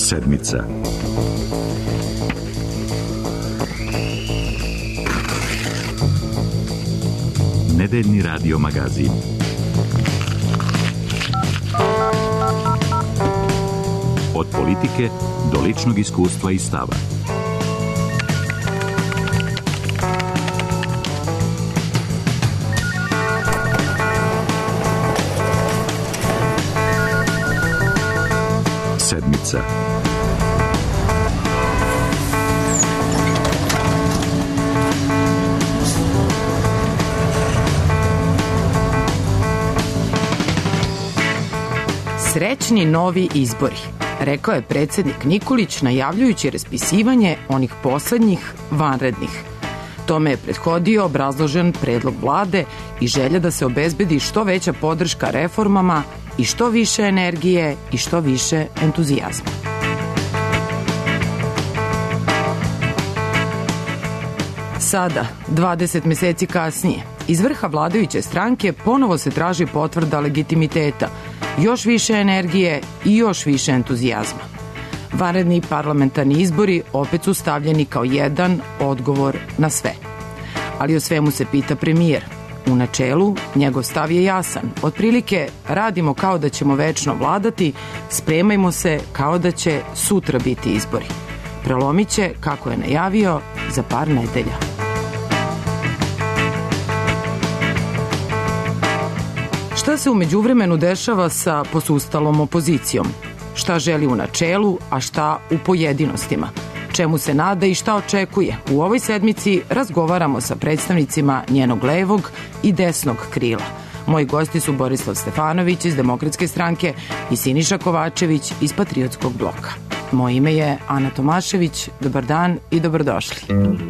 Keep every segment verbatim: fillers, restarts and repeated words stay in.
Sedmica. Nedeljni radio magazin. Od politike do ličnog iskustva i stava. Sedmica. Srećni novi izbori, rekao je predsjednik Nikolić najavljujući raspisivanje onih poslednjih vanrednih. Tome je prethodio obrazložen predlog vlade i želja da se obezbedi što veća podrška reformama i što više energije i što više entuzijazma. Sada, dvadeset meseci kasnije, iz vrha vladajuće stranke ponovo se traži potvrda legitimiteta, još više energije i još više entuzijazma. Vanredni parlamentarni izbori opet su stavljeni kao jedan odgovor na sve. Ali o svemu se pita premijer. U načelu, njegov stav je jasan. Otprilike, radimo kao da ćemo večno vladati, spremajmo se kao da će sutra biti izbori. Prelomit će, kako je najavio, za par nedelja. Šta se u međuvremenu dešava sa posustalom opozicijom? Šta želi u načelu, a šta u pojedinostima? Čemu se nada i šta očekuje? U ovoj sedmici razgovaramo sa predstavnicima njenog levog i desnog krila. Moji gosti su Borislav Stefanović iz Demokratske stranke i Siniša Kovačević iz Patriotskog bloka. Moje ime je Ana Tomašević. Dobar dan i dobrodošli.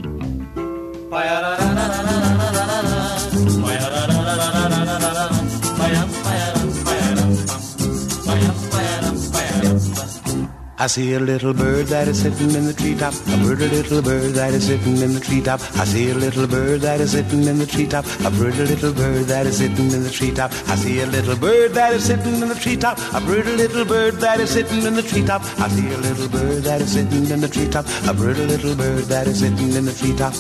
I see a little bird that is sitting in the treetop. A pretty little bird that is sitting in the treetop. I see a little bird that is sitting in the treetop. A pretty little bird that is sitting in the treetop. I see a little bird that is sitting in the treetop. A pretty little bird that is sitting in the treetop. I see a little bird that is sitting in the treetop. A pretty little bird that is sitting in the treetop.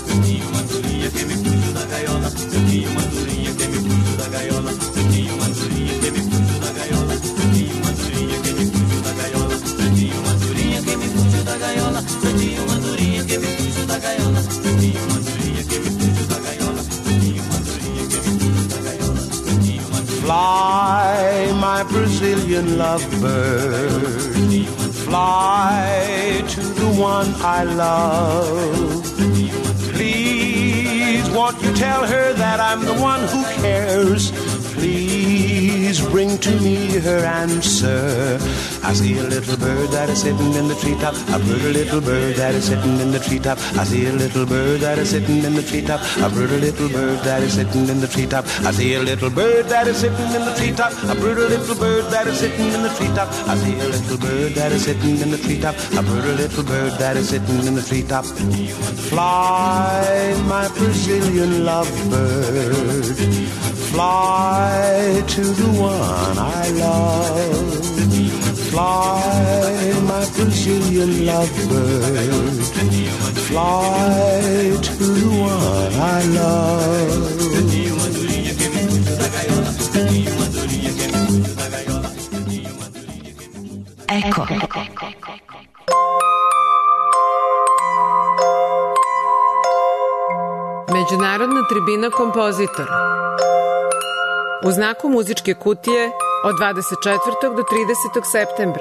Fly, my Brazilian lovebird, fly to the one I love. Please, won't you tell her that I'm the one who cares? Please bring to me her answer. I see a little bird that is sitting in the treetop. A pretty little bird that is sitting in the treetop. I see a little bird that is sitting in the treetop. A pretty little bird that is sitting in the treetop. I see a little bird that is sitting in the treetop. A pretty little bird that is sitting in the treetop. I see a little bird that is sitting in the treetop. A pretty little bird that is sitting in the treetop. Fly, my Brazilian lovebird, fly to the one I love. Fly, my Brazilian lovebird, fly to the one I love. Eko. Međunarodna tribina kompozitora. U znaku muzičke kutije od dvadeset četvrtog do tridesetog septembra.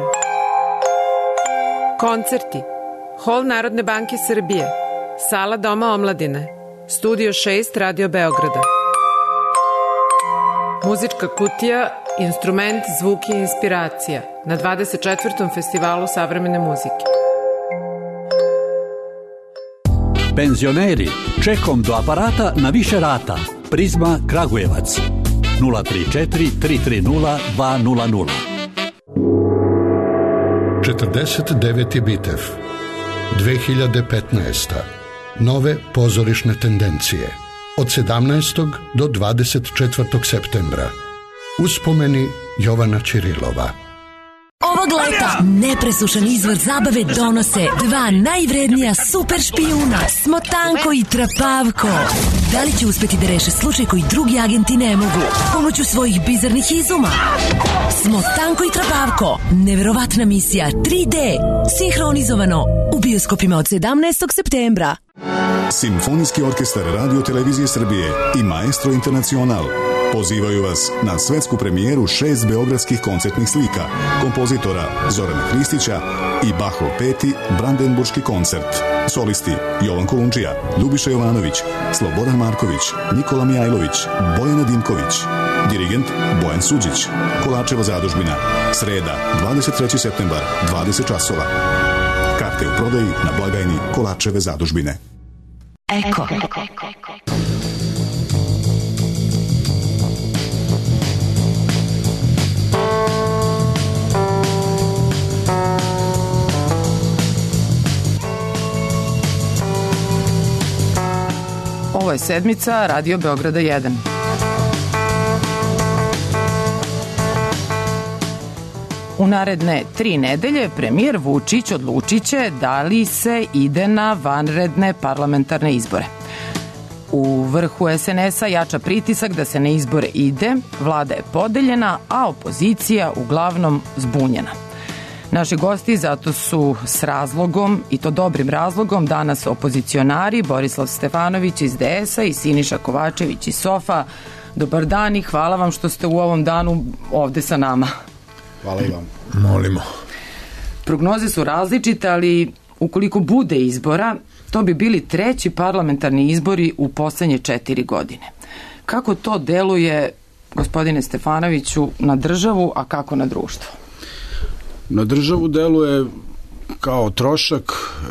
Koncerti. Hol Narodne banke Srbije, Sala Doma omladine, Studio šest Radio Beograda. Muzička kutija, instrument, zvuk i inspiracija na dvadeset četvrtom festivalu savremene muzike. Penzioneri, čekom do aparata na više rata. Prizma Kragujevac. nula tri četiri tri tri nula dva nula nula. četrdeset deveti Bitev, dve hiljade petnaesta. Nove pozorišne tendencije. Od sedamnaestog do dvadeset četvrtog septembra. Uspomeni Jovana Ćirilova. Ovo Ovog leta nepresušan izvor zabave donose dva najvrednija super špijuna, Smotanko i Trapavko. Da li će uspeti da reše slučaj koji drugi agenti ne mogu? Pomoću svojih bizarnih izuma. Smotanko i Trapavko. Neverovatna misija tri D. Sinhronizovano u bioskopima od sedamnaestog septembra. Simfonijski orkestar Radio Televizije Srbije i Maestro Internacional pozivaju vas na svetsku premijeru šest beogradskih koncertnih slika kompozitora Zorana Hristića i Bachov peti Brandenburški koncert. Solisti Jovan Kolundžija, Ljubiša Jovanović, Slobodan Marković, Nikola Mijajlović, Bojana Dimković. Dirigent Bojan Suđić. Kolačeva zadužbina. Sreda, dvadeset treći septembar, dvadeset časova. Karte u prodaji na blagajni Kolačeve zadužbine. Eko. Ovo je sedmica Radio Beograda jedan. U naredne tri nedelje premijer Vučić odlučit će da li se ide na vanredne parlamentarne izbore. U vrhu es en es a jača pritisak da se na izbore ide, vlada je podeljena, a opozicija uglavnom zbunjena. Naši gosti zato su s razlogom, i to dobrim razlogom, danas opozicionari Borislav Stefanović iz de es a i Siniša Kovačević iz sofa. Dobar dan i hvala vam što ste u ovom danu ovde sa nama. Hvala i vam. Molimo. Prognoze su različite, ali ukoliko bude izbora, to bi bili treći parlamentarni izbori u poslednje četiri godine. Kako to deluje, gospodine Stefanoviću, na državu, a kako na društvo? Na državu deluje kao trošak,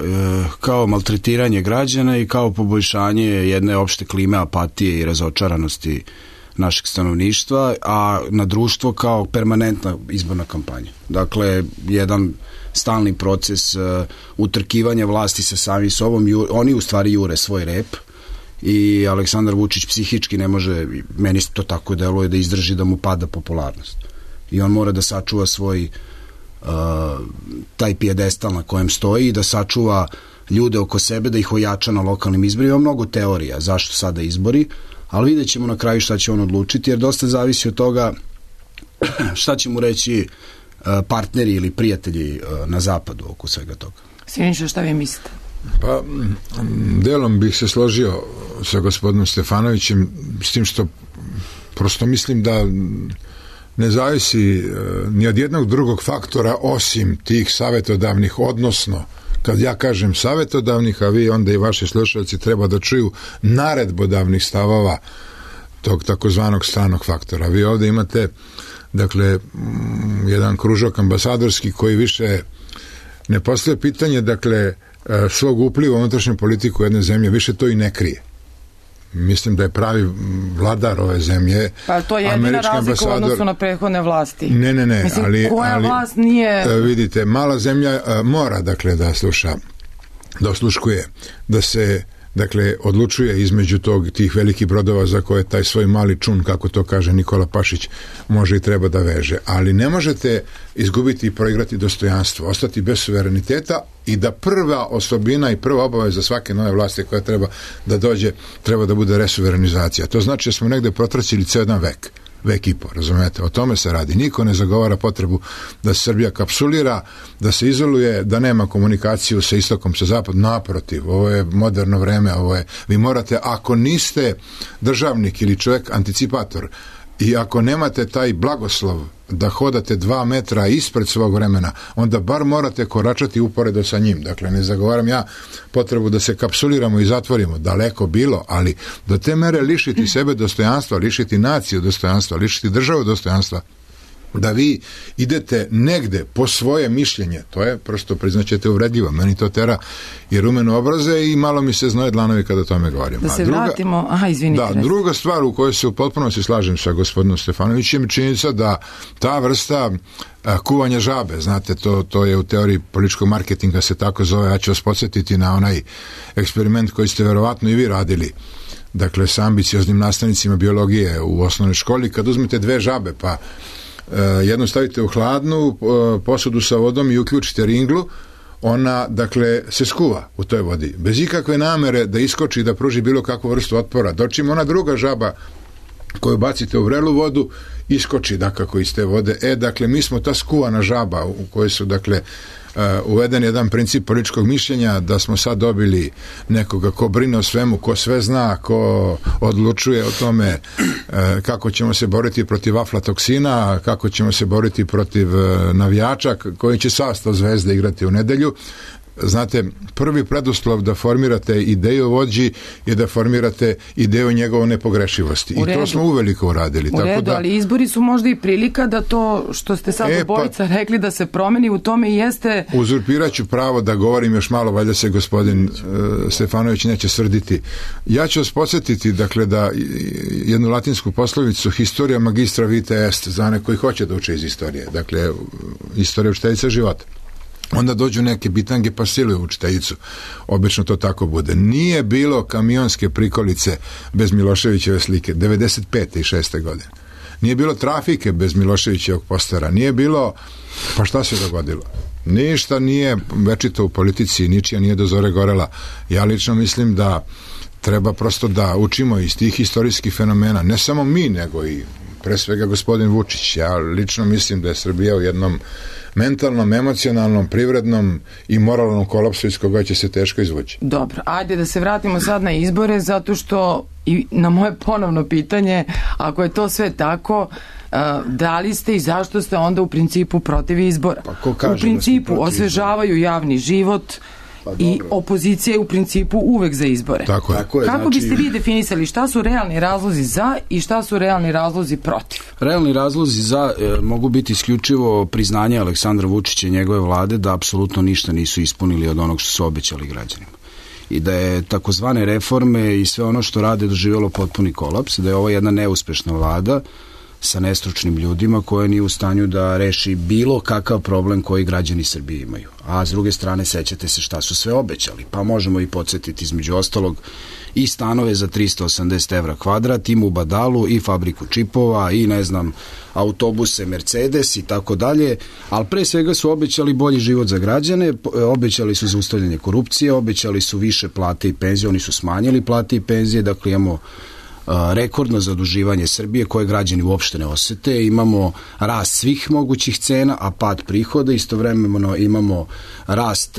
kao maltretiranje građana i kao poboljšanje jedne opšte klime apatije i razočaranosti našeg stanovništva, a na društvo kao permanentna izborna kampanja. Dakle, jedan stalni proces uh, utrkivanja vlasti sa samim sobom. Ju, oni u stvari jure svoj rep i Aleksandar Vučić psihički ne može, meni to tako deluje, da izdrži da mu pada popularnost. I on mora da sačuva svoj uh, taj pijedestal na kojem stoji i da sačuva ljude oko sebe, da ih ojača na lokalnim izborima. Ima mnogo teorija zašto sada izbori, ali vidjet ćemo na kraju šta će on odlučiti, jer dosta zavisi od toga šta će mu reći partneri ili prijatelji na zapadu oko svega toga. Siniša, šta vi mislite? Pa, delom bih se složio sa gospodinom Stefanovićem, s tim što prosto mislim da ne zavisi ni od jednog drugog faktora osim tih savetodavnih, odnosno kad ja kažem savetodavnih, a vi onda i vaši slušalci treba da čuju naredbodavnih stavova tog takozvanog stranog faktora. Vi ovde imate, dakle, jedan kružok ambasadorski koji više ne postavlja pitanje, dakle, svog upliva u unutrašnju politiku jedne zemlje, više to i ne krije. Mislim da je pravi vladar ove zemlje. Pa to je jedina razlika u odnosu na prethodne vlasti. Ne, ne, ne. Mislim, ali, koja ali, vlast nije... Vidite, mala zemlja mora, dakle, da sluša, da osluškuje, da se, dakle, odlučuje između tog, tih velikih brodova za koje taj svoj mali čun, kako to kaže Nikola Pašić, može i treba da veže. Ali ne možete izgubiti i proigrati dostojanstvo, ostati bez suvereniteta i da prva osobina i prva obaveza svake nove vlasti koja treba da dođe, treba da bude resuverenizacija. To znači da smo negde protracili ceo jedan vek. Vek i po, razumete, o tome se radi. Niko ne zagovara potrebu da se Srbija kapsulira, da se izoluje, da nema komunikaciju sa istokom, sa zapadom. Naprotiv, ovo je moderno vreme, ovo je, vi morate, ako niste državnik ili čovjek anticipator i ako nemate taj blagoslov da hodate dva metra ispred svog vremena, onda bar morate koračati uporedo sa njim. Dakle, ne zagovaram ja potrebu da se kapsuliramo i zatvorimo, daleko bilo, ali do te mere lišiti sebe dostojanstva, lišiti naciju dostojanstva, lišiti državu dostojanstva, da vi idete negde po svoje mišljenje, to je prosto, priznaćete, uvredljivo. Meni to tera i rumeno obraze i malo mi se znoje dlanovi kada o tome govorim. Da se druga, vratimo, aha, izvinite. Da, druga stvar u kojoj se u potpunosti slažem sa gospodinom Stefanovićem je činjenica da ta vrsta a, kuvanja žabe, znate, to, to je u teoriji političkog marketinga se tako zove, ja ću vas podsjetiti na onaj eksperiment koji ste verovatno i vi radili, dakle, sa ambicioznim nastavnicima biologije u osnovnoj školi, kad uzmete dve žabe, pa jednu stavite u hladnu posudu sa vodom i uključite ringlu, ona, dakle, se skuva u toj vodi, bez ikakve namere da iskoči i da pruži bilo kakvu vrstu otpora. Dočim ona druga žaba koju bacite u vrelu vodu, iskoči, dakako, iz te vode. E, dakle, mi smo ta skuvana žaba u kojoj su, dakle, Uh, uveden jedan princip političkog mišljenja, da smo sad dobili nekoga ko brine o svemu, ko sve zna, ko odlučuje o tome uh, kako ćemo se boriti protiv aflatoksina, kako ćemo se boriti protiv uh, navijača koji će sastav Zvezde igrati u nedelju. Znate, prvi preduslov da formirate ideju o vođi je da formirate ideju njegove nepogrešivosti. I to smo uveliko uradili. U redu, tako da, ali izbori su možda i prilika da to što ste sad e, obojica pa, rekli da se promeni u tome i jeste... Uzurpirat ću pravo da govorim još malo, valjda se gospodin uh, Stefanović neće srditi. Ja ću vas podsjetiti, dakle, da jednu latinsku poslovicu historia magistra vitae est, za one koji hoće da uče iz istorije. Dakle, istorija učiteljica života. Onda dođu neke bitange pa siluju učiteljicu. Obično to tako bude. Nije bilo kamionske prikolice bez Miloševićeve slike devedeset pete i šeste godine. Nije bilo trafike bez Miloševićevog postera. Nije bilo... Pa šta se dogodilo? Ništa nije večito u politici, ničija nije do zore gorela. Ja lično mislim da treba prosto da učimo iz tih istorijskih fenomena. Ne samo mi, nego i pre svega gospodin Vučić. Ja lično mislim da je Srbija u jednom mentalnom, emocionalnom, privrednom i moralnom kolapsu iz koga će se teško izvući. Dobro, ajde da se vratimo sad na izbore, zato što i na moje ponovno pitanje, ako je to sve tako, da li ste i zašto ste onda u principu protiv izbora? Pa ko kaže u principu da osvežavaju javni život, pa i opozicija je u principu uvek za izbore. Tako je. Tako je, Kako znači... biste vi definisali šta su realni razlozi za i šta su realni razlozi protiv? Realni razlozi za e, mogu biti isključivo priznanje Aleksandra Vučića i njegove vlade da apsolutno ništa nisu ispunili od onog što su obećali građanima. I da je takozvane reforme i sve ono što rade doživjelo potpuni kolaps, da je ovo jedna neuspešna vlada sa nestručnim ljudima koja nije u stanju da reši bilo kakav problem koji građani Srbije imaju. A s druge strane, sećate se šta su sve obećali. Pa možemo i podsjetiti između ostalog i stanove za tristo osamdeset evra kvadrat, i Mubadalu, i fabriku čipova, i ne znam, autobuse Mercedes i tako dalje, ali pre svega su obećali bolji život za građane, obećali su zaustavljanje korupcije, obećali su više plate i penzije, oni su smanjili plate i penzije, dakle imamo rekordno zaduživanje Srbije koje građani uopšte ne osete, imamo rast svih mogućih cena, a pad prihoda, istovremeno imamo rast,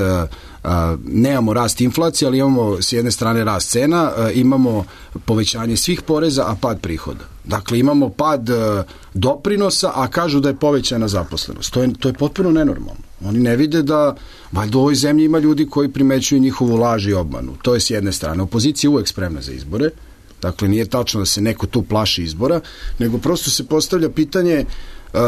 nemamo rast inflacije, ali imamo s jedne strane rast cena, imamo povećanje svih poreza, a pad prihoda. Dakle, imamo pad doprinosa, a kažu da je povećana zaposlenost. To je, to je potpuno nenormalno. Oni ne vide da valjda u ovoj zemlji ima ljudi koji primećuju njihovu laž i obmanu. To je s jedne strane. Opozicija je uvek spremna za izbore. Dakle, nije tačno da se neko tu plaši izbora, nego prosto se postavlja pitanje uh,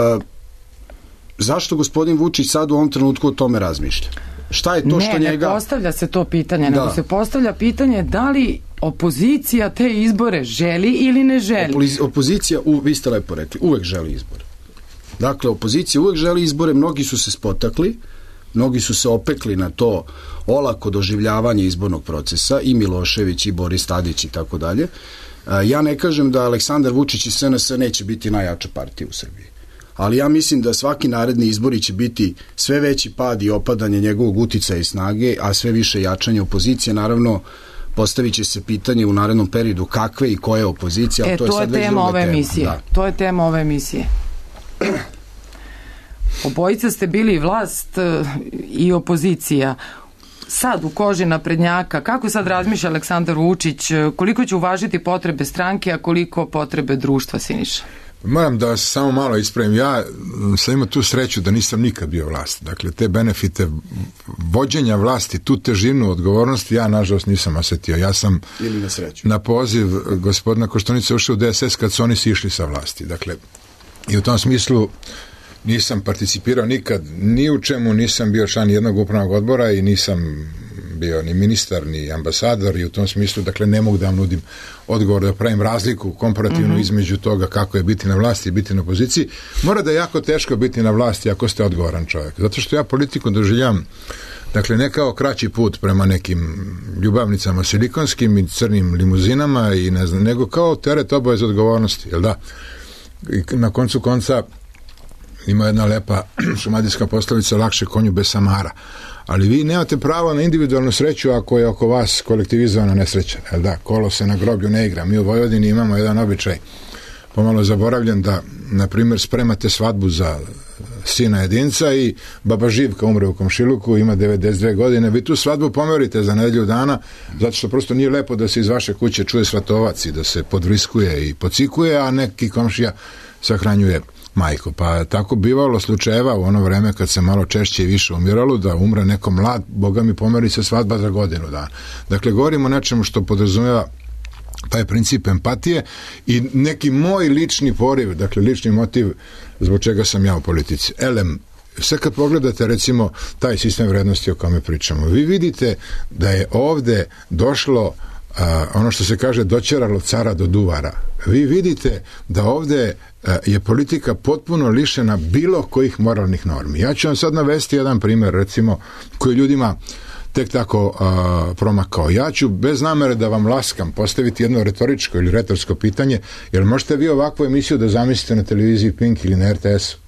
zašto gospodin Vučić sad u ovom trenutku o tome razmišlja? Šta je to ne, što ne njega... Ne, postavlja se to pitanje, da. nego se postavlja pitanje da li opozicija te izbore želi ili ne želi. Opozi- opozicija, u, vi ste lepo rekli, uvek želi izbore. Dakle, opozicija uvek želi izbore, mnogi su se spotakli, mnogi su se opekli na to olako doživljavanje izbornog procesa, i Milošević, i Boris Tadić i tako dalje. Ja ne kažem da Aleksandar Vučić i S N S neće biti najjača partija u Srbiji, ali ja mislim da svaki naredni izbori će biti sve veći pad i opadanje njegovog uticaja i snage, a sve više jačanje opozicije. Naravno, postavit će se pitanje u narednom periodu kakve i koje opozicije, ali e, to je to sad je već tema druga ove tema. emisije. Da. To je tema ove emisije. Obojica ste bili vlast i opozicija. Sad u koži naprednjaka, kako sad razmišlja Aleksandar Vučić, koliko će uvažiti potrebe stranke, a koliko potrebe društva, Siniša? Moram da samo malo ispravim. Ja sam imao tu sreću da nisam nikad bio vlast. Dakle, te benefite vođenja vlasti, tu težinu odgovornosti, ja nažalost nisam osetio. Ja sam Ili na sreću. Na poziv gospodina Koštunice ušao u D S S kad su oni sišli sa vlasti. Dakle, i u tom smislu nisam participirao nikad ni u čemu, nisam bio član jednog upravnog odbora i nisam bio ni ministar, ni ambasador, i u tom smislu, dakle, ne mogu da vam nudim odgovor, da pravim razliku komparativno mm-hmm. između toga kako je biti na vlasti i biti na opoziciji. Mora da je jako teško biti na vlasti ako ste odgovoran čovjek. Zato što ja politiku doživljam, dakle, ne kao kraći put prema nekim ljubavnicama silikonskim i crnim limuzinama i ne znam, nego kao teret obaveze odgovornosti, jel da? I na koncu konca ima jedna lepa šumadijska poslovica, lakše konju bez samara. Ali vi nemate pravo na individualnu sreću ako je oko vas kolektivizovana nesreća. Jel da, kolo se na groblju ne igra. Mi u Vojvodini imamo jedan običaj, pomalo zaboravljen, da, na primjer, spremate svadbu za sina jedinca i baba Živka umre u komšiluku, ima devedeset dve godine, vi tu svadbu pomerite za nedelju dana, zato što prosto nije lepo da se iz vaše kuće čuje svatovac i da se podvriskuje i pocikuje, a neki komšija sahranjuje majku. Pa tako bivalo slučajeva u ono vreme kad se malo češće i više umiralo, da umre neko mlad, Boga mi, pomeri se svadba za godinu dana. Dakle, govorimo o nečemu što podrazumeva taj princip empatije i neki moj lični poriv, dakle lični motiv zbog čega sam ja u politici. Elem, sve kad pogledate recimo taj sistem vrednosti o kome pričamo, vi vidite da je ovde došlo a, ono što se kaže doćeralo cara do duvara. Vi vidite da ovde a, je politika potpuno lišena bilo kojih moralnih normi. Ja ću vam sad navesti jedan primjer, recimo, koji ljudima tek tako a, promakao. Ja ću bez namere da vam laskam postaviti jedno retoričko ili retorsko pitanje, jer možete vi ovakvu emisiju da zamislite na televiziji Pink ili na er te esu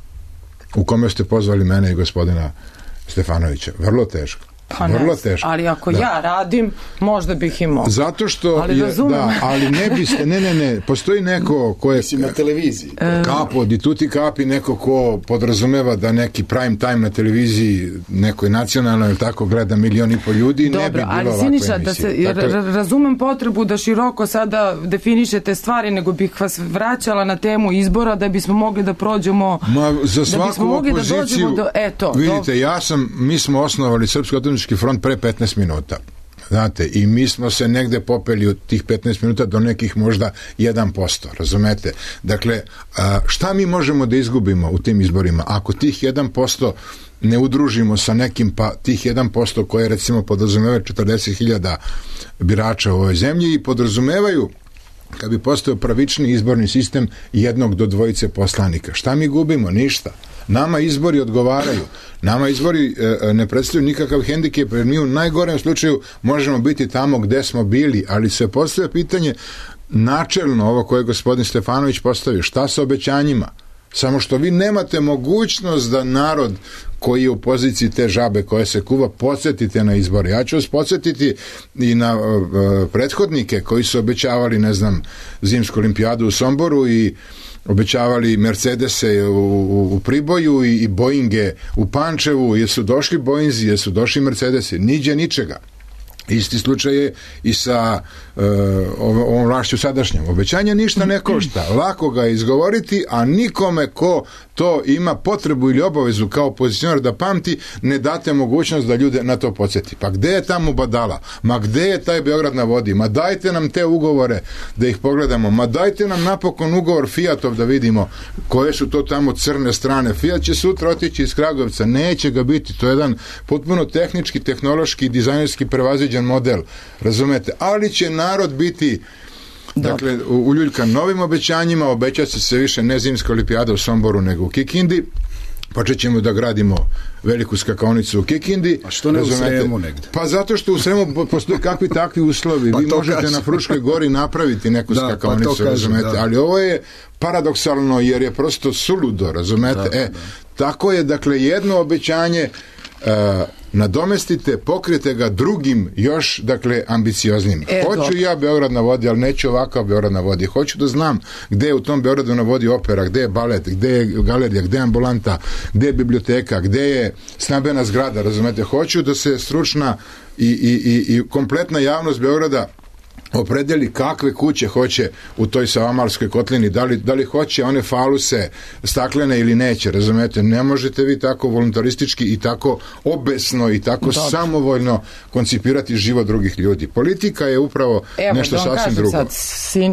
u kome ste pozvali mene i gospodina Stefanovića. Vrlo teško. Pa Vrlo ne, teško. Ali ako da. ja radim, možda bih imao. Zato što ali je, da, ali ne biste, ne, ne, ne, postoji neko ko je na televiziji. Kapo, di tuti kapi, neko ko podrazumeva da neki prime time na televiziji nekoj nacionalnoj ili tako gleda milion i po ljudi. Dobro, ne bi bilo ali ovakve Siniša, emisije. da se, dakle, razumem potrebu da široko sada definišete stvari, nego bih vas vraćala na temu izbora da bismo mogli da prođemo, Ma, za da bismo mogli da dođemo do, eto, vidite, do... ja sam, mi smo osnovali Srpski otadnički front pre petnaest minuta. Znate, i mi smo se negde popeli od tih petnaest minuta do nekih možda jedan posto, razumete? Dakle, šta mi možemo da izgubimo u tim izborima ako tih jedan posto ne udružimo sa nekim, pa tih jedan posto koje recimo podrazumevaju četrdeset hiljada birača u ovoj zemlji i podrazumevaju, kad bi postao pravični izborni sistem, jednog do dvojice poslanika. Šta mi gubimo? Ništa. Nama izbori odgovaraju. Nama izbori e, ne predstavljaju nikakav hendikep, jer mi u najgorem slučaju možemo biti tamo gde smo bili, ali se postavlja pitanje načelno, ovo koje je gospodin Stefanović postavio, šta sa obećanjima? Samo što vi nemate mogućnost da narod koji je u poziciji te žabe koje se kuva, podsjetite na izbore. Ja ću vas podsjetiti i na uh, prethodnike koji su obećavali, ne znam, zimsku olimpijadu u Somboru i obećavali Mercedese u, u, u Priboju i, i Boeinge u Pančevu. Jesu došli Boeinzi, jesu došli Mercedesi, niđe ničega. Isti slučaj je i sa uh, ovom vlašću sadašnjom. Obećanje ništa ne košta. Lako ga izgovoriti, a nikome ko to ima potrebu ili obavezu kao pozicionar da pamti, ne date mogućnost da ljude na to podsjeti. Pa gde je tamo Badala? Ma gde je taj Beograd na vodi? Ma dajte nam te ugovore da ih pogledamo. Ma dajte nam napokon ugovor Fiatov da vidimo koje su to tamo crne strane. Fiat će sutra otići iz Kragujevca. Neće ga biti. To je jedan potpuno tehnički, tehnološki i dizajnerski prevaziđen model. Razumete? Ali će narod biti dakle, uljuljkan novim obećanjima, obeća se se više ne zimska olimpijada u Somboru nego u Kikindi, počet ćemo da gradimo veliku skakaonicu u Kikindi. A što ne razumete? U Sremu negde? Pa zato što u Sremu postoje kakvi takvi uslovi. Pa vi možete kaži. Na Fruškoj gori napraviti neku da, skakaonicu, pa razumete? Da. Ali ovo je paradoksalno jer je prosto suludo, razumete? Da, e, da. Tako je, dakle, jedno obećanje uh, nadomestite, pokrijete ga drugim još, dakle, ambicioznim. E, Hoću dobro. Ja Beograd na vodi, ali neću ovakav Beograd na vodi. Hoću da znam gde je u tom Beogradu na vodi opera, gde je balet, gde je galerija, gde je ambulanta, gde je biblioteka, gde je stambena zgrada, razumete? Hoću da se stručna i, i, i, i kompletna javnost Beograda opredeli kakve kuće hoće u toj Savamalskoj kotlini, da li, da li hoće one faluse staklene ili neće, razumete? Ne možete vi tako voluntaristički i tako obesno i tako Dobre. samovoljno koncipirati život drugih ljudi. Politika je upravo Evo, nešto sasvim drugo. Sad, sin,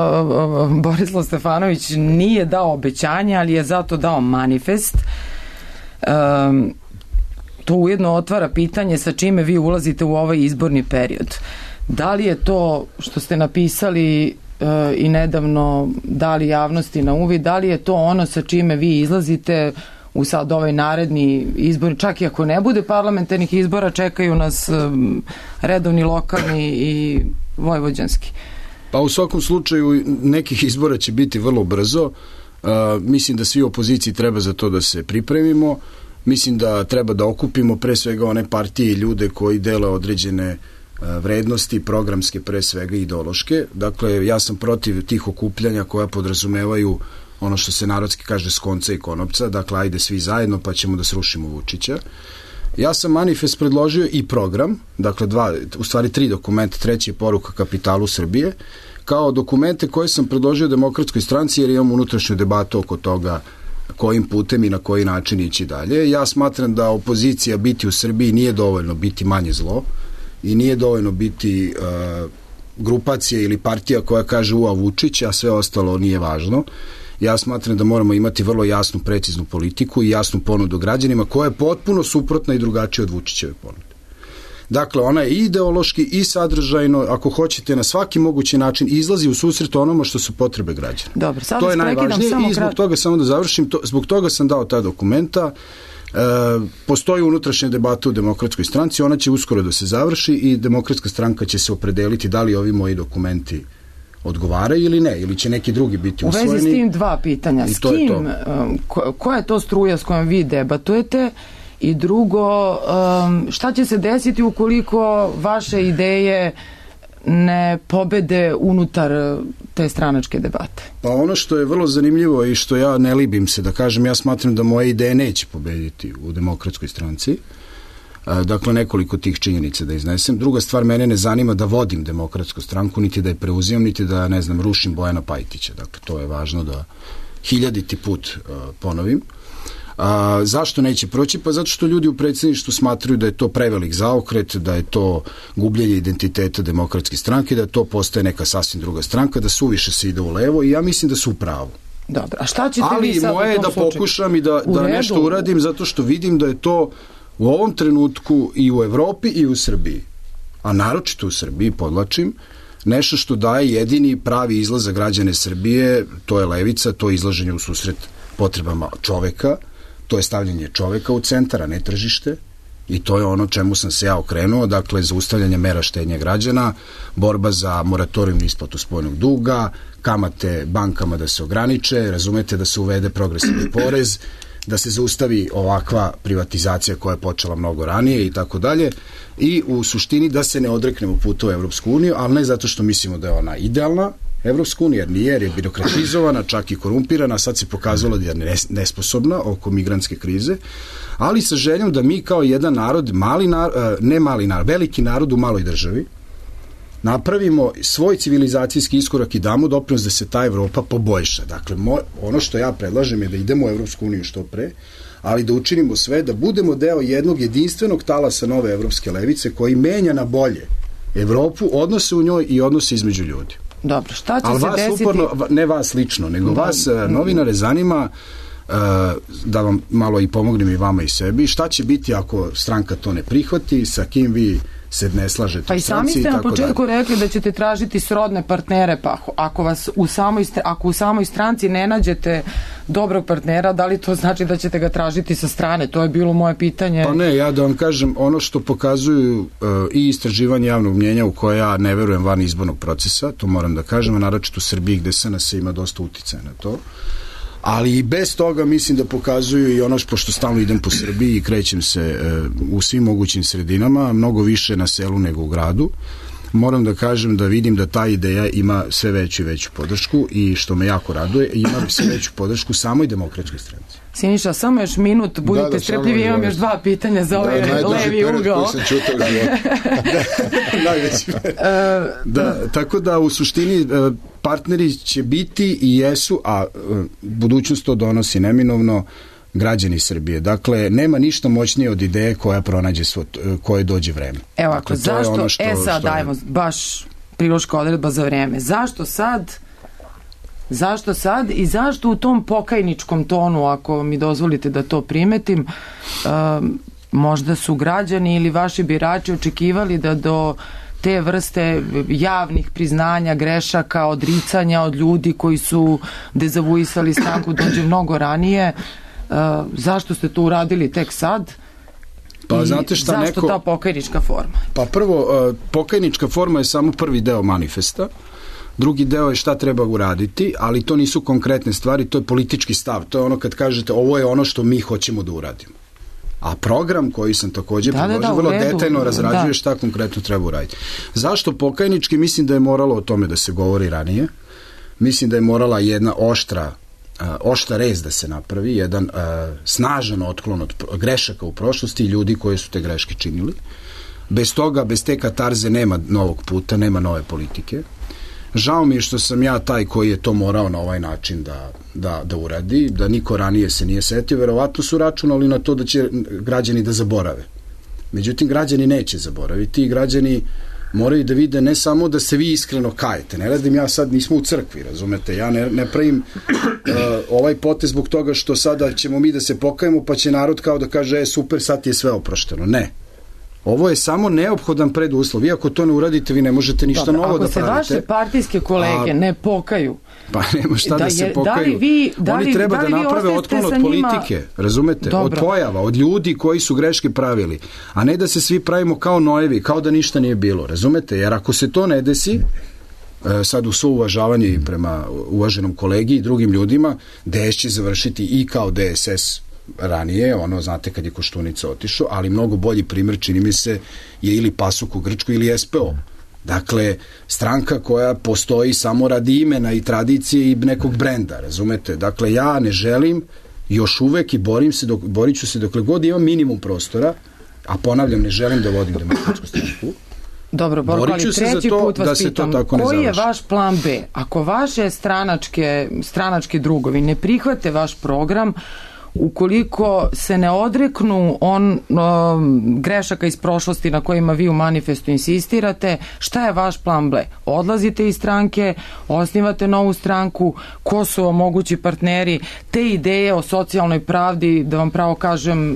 no, Borislav Stefanović nije dao obećanje, ali je zato dao manifest. Um, to ujedno otvara pitanje sa čime vi ulazite u ovaj izborni period. Da li je to što ste napisali e, i nedavno dali javnosti na uvid, da li je to ono sa čime vi izlazite u sad ovaj naredni izbor, čak i ako ne bude parlamentarnih izbora, čekaju nas e, redovni lokalni i vojvođanski? Pa u svakom slučaju nekih izbora će biti vrlo brzo. Uh, mislim da svi u opoziciji treba za to da se pripremimo. Mislim da treba da okupimo pre svega one partije i ljude koji dele određene uh, vrednosti, programske pre svega ideološke. Dakle, ja sam protiv tih okupljanja koja podrazumevaju ono što se narodski kaže s konca i konopca, dakle, ajde svi zajedno pa ćemo da srušimo Vučića. Ja sam manifest predložio i program, dakle, dva, u stvari tri dokumenta, treći je poruka kapitalu Srbije, kao dokumente koje sam predložio Demokratskoj stranci jer imam unutrašnju debatu oko toga kojim putem i na koji način ići dalje. Ja smatram da opozicija biti u Srbiji nije dovoljno biti manje zlo i nije dovoljno biti uh, grupacija ili partija koja kaže ua Vučić, a sve ostalo nije važno. Ja smatram da moramo imati vrlo jasnu, preciznu politiku i jasnu ponudu građanima koja je potpuno suprotna i drugačija od Vučićeve ponude. Dakle, ona je i ideološki i sadržajno, ako hoćete, na svaki mogući način izlazi u susret onoma što su potrebe građana. Dobro, sad to je najvažnije i zbog toga, samo da završim, to, zbog toga sam dao ta dokumenta. E, postoji unutrašnja debata u Demokratskoj stranci, ona će uskoro da se završi i Demokratska stranka će se opredeliti da li ovi moji dokumenti odgovaraju ili ne, ili će neki drugi biti usvojeni. U vezi s tim dva pitanja. S kim, to. Ko, koja je to struja s kojom vi debatujete? I drugo, šta će se desiti ukoliko vaše ideje ne pobede unutar te stranačke debate? Pa ono što je vrlo zanimljivo i što ja ne libim se da kažem, ja smatram da moje ideje neće pobediti u Demokratskoj stranci. Dakle, nekoliko tih činjenica da iznesem. Druga stvar, mene ne zanima da vodim Demokratsku stranku, niti da je preuzimam, niti da, ne znam, rušim Bojana Pajtića. Dakle, to je važno da hiljaditi put uh, ponovim. A, zašto neće proći? Pa zato što ljudi u predsjedništvu smatruju da je to prevelik zaokret, da je to gubljenje identiteta Demokratske stranke, da to postaje neka sasvim druga stranka, da suviše se ide u levo i ja mislim da su u pravu. Dobro, a šta ćete Ali vi sad moje je da slučaju? Pokušam i da, da nešto uradim zato što vidim da je to u ovom trenutku i u Evropi i u Srbiji, a naročito u Srbiji, podlačim, nešto što daje jedini pravi izlaz za građane Srbije, to je levica, to je izlaženje u susret potrebama čoveka, to je stavljanje čoveka u centar, a ne tržište, i to je ono čemu sam se ja okrenuo, dakle, zaustavljanje mera štednje građana, borba za moratorijum na isplatu spoljnog duga, kamate bankama da se ograniče, razumete, da se uvede progresivni porez, da se zaustavi ovakva privatizacija koja je počela mnogo ranije i tako dalje, i u suštini da se ne odreknemo puta u Evropsku uniju, ali ne zato što mislimo da je ona idealna Evropska unija, jer nije, jer je birokratizovana, čak i korumpirana, sad se pokazalo da je nesposobna oko migrantske krize, ali sa željom da mi kao jedan narod, mali narod, ne mali narod, veliki narod u maloj državi, napravimo svoj civilizacijski iskorak i damo doprinos da se ta Evropa poboljša. Dakle, mo, ono što ja predlažem je da idemo u Evropsku uniju što pre, ali da učinimo sve, da budemo deo jednog jedinstvenog talasa nove evropske levice koji menja na bolje Evropu, odnose u njoj i odnose između ljudi. Dobro, šta će ali se vas desiti? Uporno, ne vas lično, nego da, vas novinare zanima uh, da vam malo i pomognem i vama i sebi. Šta će biti ako stranka to ne prihvati, sa kim vi se ne slažete? Pa i sami ste na početku dalje. rekli da ćete tražiti srodne partnere, pa ako vas u samoj, ako u samoj stranci ne nađete dobrog partnera, da li to znači da ćete ga tražiti sa strane? To je bilo moje pitanje. Pa ne, ja da vam kažem, ono što pokazuju uh, i istraživanje javnog mnjenja u koje ja ne verujem van izbornog procesa, to moram da kažem, a naročito u Srbiji gde S N S ima dosta uticaja na to, ali i bez toga mislim da pokazuju i ono što, pošto stalno idem po Srbiji i krećem se e, u svim mogućim sredinama, mnogo više na selu nego u gradu, moram da kažem da vidim da ta ideja ima sve veću i veću podršku i što me jako raduje, ima sve veću podršku samoj Demokratskoj stranci. Siniša, samo još minut, budite da, da, strpljivi, imam još dva pitanja za ovaj da, levi ugao. Najveći da, tako da u suštini partneri će biti i jesu, a budućnost to donosi neminovno, građani Srbije. Dakle, nema ništa moćnije od ideje koja pronađe svo, koje dođe vreme. Evo, dakle, zašto, ono što, e sad što dajmo baš priloška odredba za vreme. Zašto sad Zašto sad i zašto u tom pokajničkom tonu, ako mi dozvolite da to primetim, um, možda su građani ili vaši birači očekivali da do te vrste javnih priznanja, grešaka, odricanja od ljudi koji su dezavuisali stranku dođe mnogo ranije. Uh, zašto ste to uradili tek sad? Pa, znate šta, zašto neko... ta pokajnička forma? Pa prvo, uh, pokajnička forma je samo prvi deo manifesta. drugi deo je šta treba uraditi, ali to nisu konkretne stvari, to je politički stav, to je ono kad kažete ovo je ono što mi hoćemo da uradimo. A program koji sam takođe da, predložio, vrlo detaljno razrađuje da. šta konkretno treba uraditi. Zašto pokajnički? Mislim da je moralo o tome da se govori ranije. Mislim da je morala jedna oštra, uh, oštra rez da se napravi, jedan uh, snažan otklon od grešaka u prošlosti i ljudi koji su te greške činili. Bez toga, bez te katarze nema novog puta, nema nove politike. Žao mi je što sam ja taj koji je to morao na ovaj način da, da, da uradi, da niko ranije se nije setio, verovatno su računali na to da će građani da zaborave. Međutim, građani neće zaboraviti i građani moraju da vide ne samo da se vi iskreno kajete, ne radim ja sad, nismo u crkvi, razumete, ja ne, ne pravim uh, ovaj potez zbog toga što sada ćemo mi da se pokajemo pa će narod kao da kaže e, super, sad ti je sve oprošteno. Ne. Ovo je samo neophodan preduslov. Vi ako to ne uradite, vi ne možete ništa Dobro, novo da pravite. Ako se vaše partijske kolege a, ne pokaju, pa nema šta da, da se je, pokaju. Da li vi, da li, Oni treba da, li da naprave otklon od politike, njima... razumete? Dobro. Od pojava, od ljudi koji su greške pravili. A ne da se svi pravimo kao nojevi, kao da ništa nije bilo, razumete? Jer ako se to ne desi, sad u svo uvažavanje prema uvaženom kolegi i drugim ljudima, D S će završiti i kao D S S ranije, ono, znate, kad je Koštunica otišao, ali mnogo bolji primjer, čini mi se, je ili PASUK u Grčkoj ili S P O. Dakle, stranka koja postoji samo radi imena i tradicije i nekog brenda, razumete? Dakle, ja ne želim još uvek i borim se, dok, borit ću se dokle god imam minimum prostora, a ponavljam, ne želim da vodim demokratsku stranku. Dobro, Borko, ali treći put vas da pitam, koji je vaš plan B? Ako vaše stranačke, stranački drugovi ne prihvate vaš program, ukoliko se ne odreknu on o, grešaka iz prošlosti na kojima vi u manifestu insistirate, šta je vaš plan B? Odlazite iz stranke, osnivate novu stranku, ko su mogući partneri, te ideje o socijalnoj pravdi, da vam pravo kažem,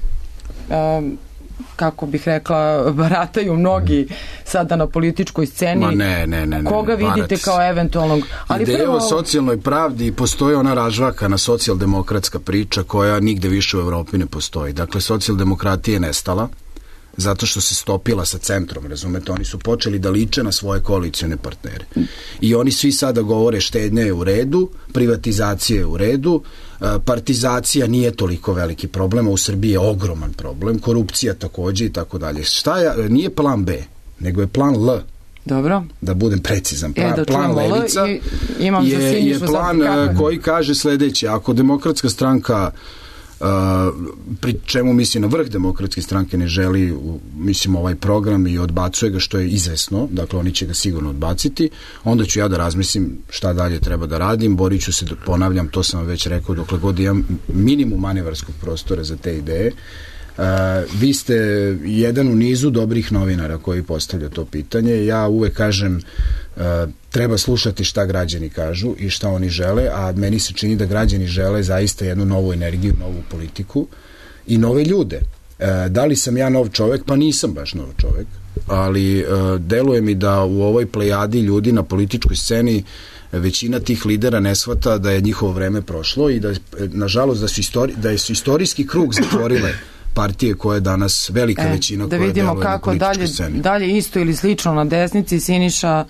o, kako bih rekla, barataju mnogi sada na političkoj sceni. Ma ne, ne, ne. ne Koga vidite barat. kao eventualnog... Ali Ideja prvo... o socijalnoj pravdi, postoji ona ražvakana socijaldemokratska priča koja nigde više u Evropi ne postoji. Dakle, socijaldemokratija je nestala zato što se stopila sa centrom, razumete? Oni su počeli da liče na svoje koalicione partnere. I oni svi sada govore štednja je u redu, privatizacija je u redu, partizacija nije toliko veliki problem, a u Srbiji je ogroman problem, korupcija takođe i tako dalje. Šta je, nije plan B, nego je plan L. Dobro. Da budem precizan. Plan, e, da plan Levica i, imam je, je plan koji kaže sledeće, ako demokratska stranka Uh, pri čemu mislim na vrh demokratske stranke ne želi mislim ovaj program i odbacuje ga, što je izvesno, dakle oni će ga sigurno odbaciti, onda ću ja da razmislim šta dalje treba da radim, borit ću se, ponavljam, to sam vam već rekao, dokle god imam minimum manevarskog prostora za te ideje. Uh, vi ste jedan u nizu dobrih novinara koji postavlja to pitanje. Ja uvek kažem uh, treba slušati šta građani kažu i šta oni žele, a meni se čini da građani žele zaista jednu novu energiju, novu politiku i nove ljude. Uh, da li sam ja nov čovek? Pa nisam baš nov čovek, ali uh, deluje mi da u ovoj plejadi ljudi na političkoj sceni većina tih lidera ne shvata da je njihovo vreme prošlo i da, nažalost, da su, istori, da su istorijski krug zatvorile partije koje je danas velika e, većina koja deluje na političkoj sceni. Da vidimo kako dalje, dalje isto ili slično na desnici. Siniša,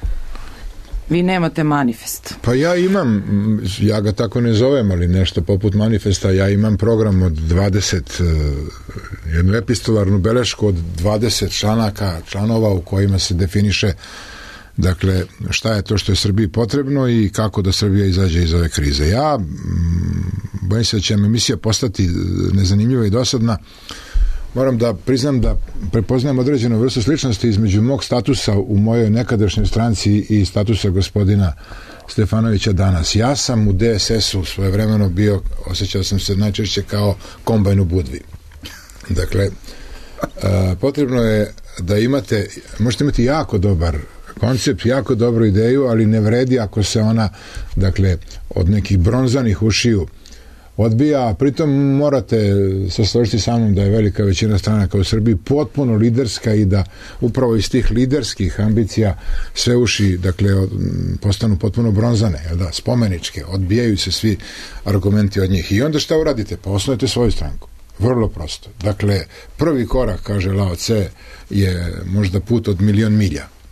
vi nemate manifest. Pa ja imam, ja ga tako ne zovem, ali nešto poput manifesta, ja imam program od dvadeset, jednu epistolarnu belešku od dvadeset članaka, članova u kojima se definiše, dakle, šta je to što je Srbiji potrebno i kako da Srbija izađe iz ove krize. Ja bojim se da će emisija postati nezanimljiva i dosadna. Moram da priznam da prepoznajem određenu vrstu sličnosti između mog statusa u mojoj nekadašnjoj stranci i statusa gospodina Stefanovića danas. Ja sam u D S S-u svojevremeno bio, osjećao sam se najčešće kao kombajn u Budvi. Dakle, potrebno je da imate, možete imati jako dobar koncept, jako dobru ideju, ali ne vredi ako se ona, dakle, od nekih bronzanih ušiju odbija, a pritom morate se složiti sa mnom da je velika većina stranaka u Srbiji potpuno liderska i da upravo iz tih liderskih ambicija sve uši, dakle, postanu potpuno bronzane, jel da, spomeničke, odbijaju se svi argumenti od njih. I onda šta uradite? Pa osnujete svoju stranku. Vrlo prosto. Dakle, prvi korak, kaže Lao Tse, je možda put od milion milja.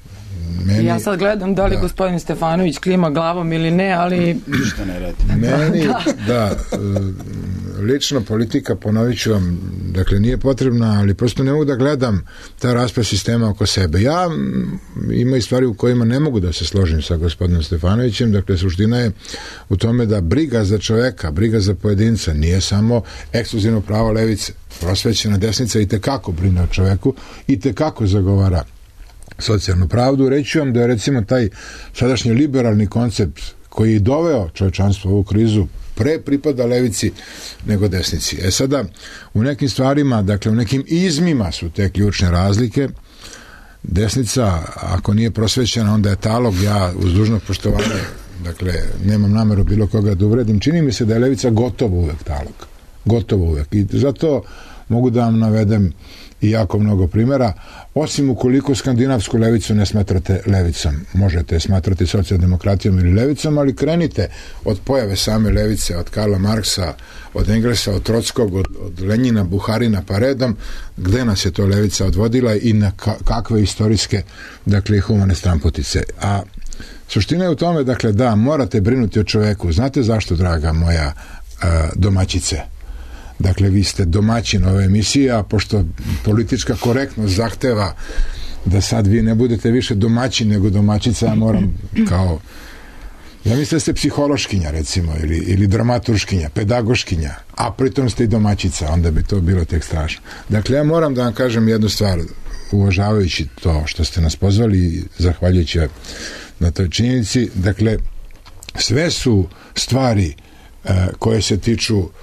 meni, ja sad gledam da li da. gospodin Stefanović klima glavom ili ne, ali ništa ne radi. Meni, da, da lično politika, ponovit ću vam, dakle nije potrebna, ali prosto ne mogu da gledam ta raspad sistema oko sebe. Ja ima i stvari u kojima ne mogu da se složim sa gospodinom Stefanovićem, dakle suština je u tome da briga za čoveka, briga za pojedinca nije samo ekskluzivno pravo levice. Prosvećena desnica i tekako brine o čoveku i tekako zagovara socijalnu pravdu. Reći vam da je recimo taj sadašnji liberalni koncept koji je doveo čovečanstvo u ovu krizu pre pripada levici nego desnici. E sada, u nekim stvarima, dakle u nekim izmima su te ključne razlike. Desnica, ako nije prosvećena, onda je talog. Ja uz dužno poštovanje, dakle, nemam nameru bilo koga da uvredim. Čini mi se da je levica gotovo uvek talog. Gotovo uvek. I zato mogu da vam navedem i jako mnogo primjera, osim ukoliko skandinavsku levicu ne smatrate levicom. Možete smatrati socijaldemokratijom ili levicom, ali krenite od pojave same levice, od Karla Marksa, od Englesa, od Trockog, od, od Lenjina, Buharina pa redom, gde nas je to levica odvodila i na ka, kakve istorijske, dakle, humane stramputice. A suština je u tome, dakle, da, morate brinuti o čoveku. Znate zašto, draga moja a, domaćice? Dakle, vi ste domaćin ove emisije, a pošto politička korektnost zahteva da sad vi ne budete više domaćin nego domaćica, ja moram kao, ja mislim da ste psihološkinja recimo, ili, ili dramaturškinja, pedagoškinja, a pritom ste i domaćica, onda bi to bilo tek strašno. Dakle, ja moram da vam kažem jednu stvar, uvažavajući to što ste nas pozvali i zahvaljujući na toj činjenici, dakle, sve su stvari uh, koje se tiču uh,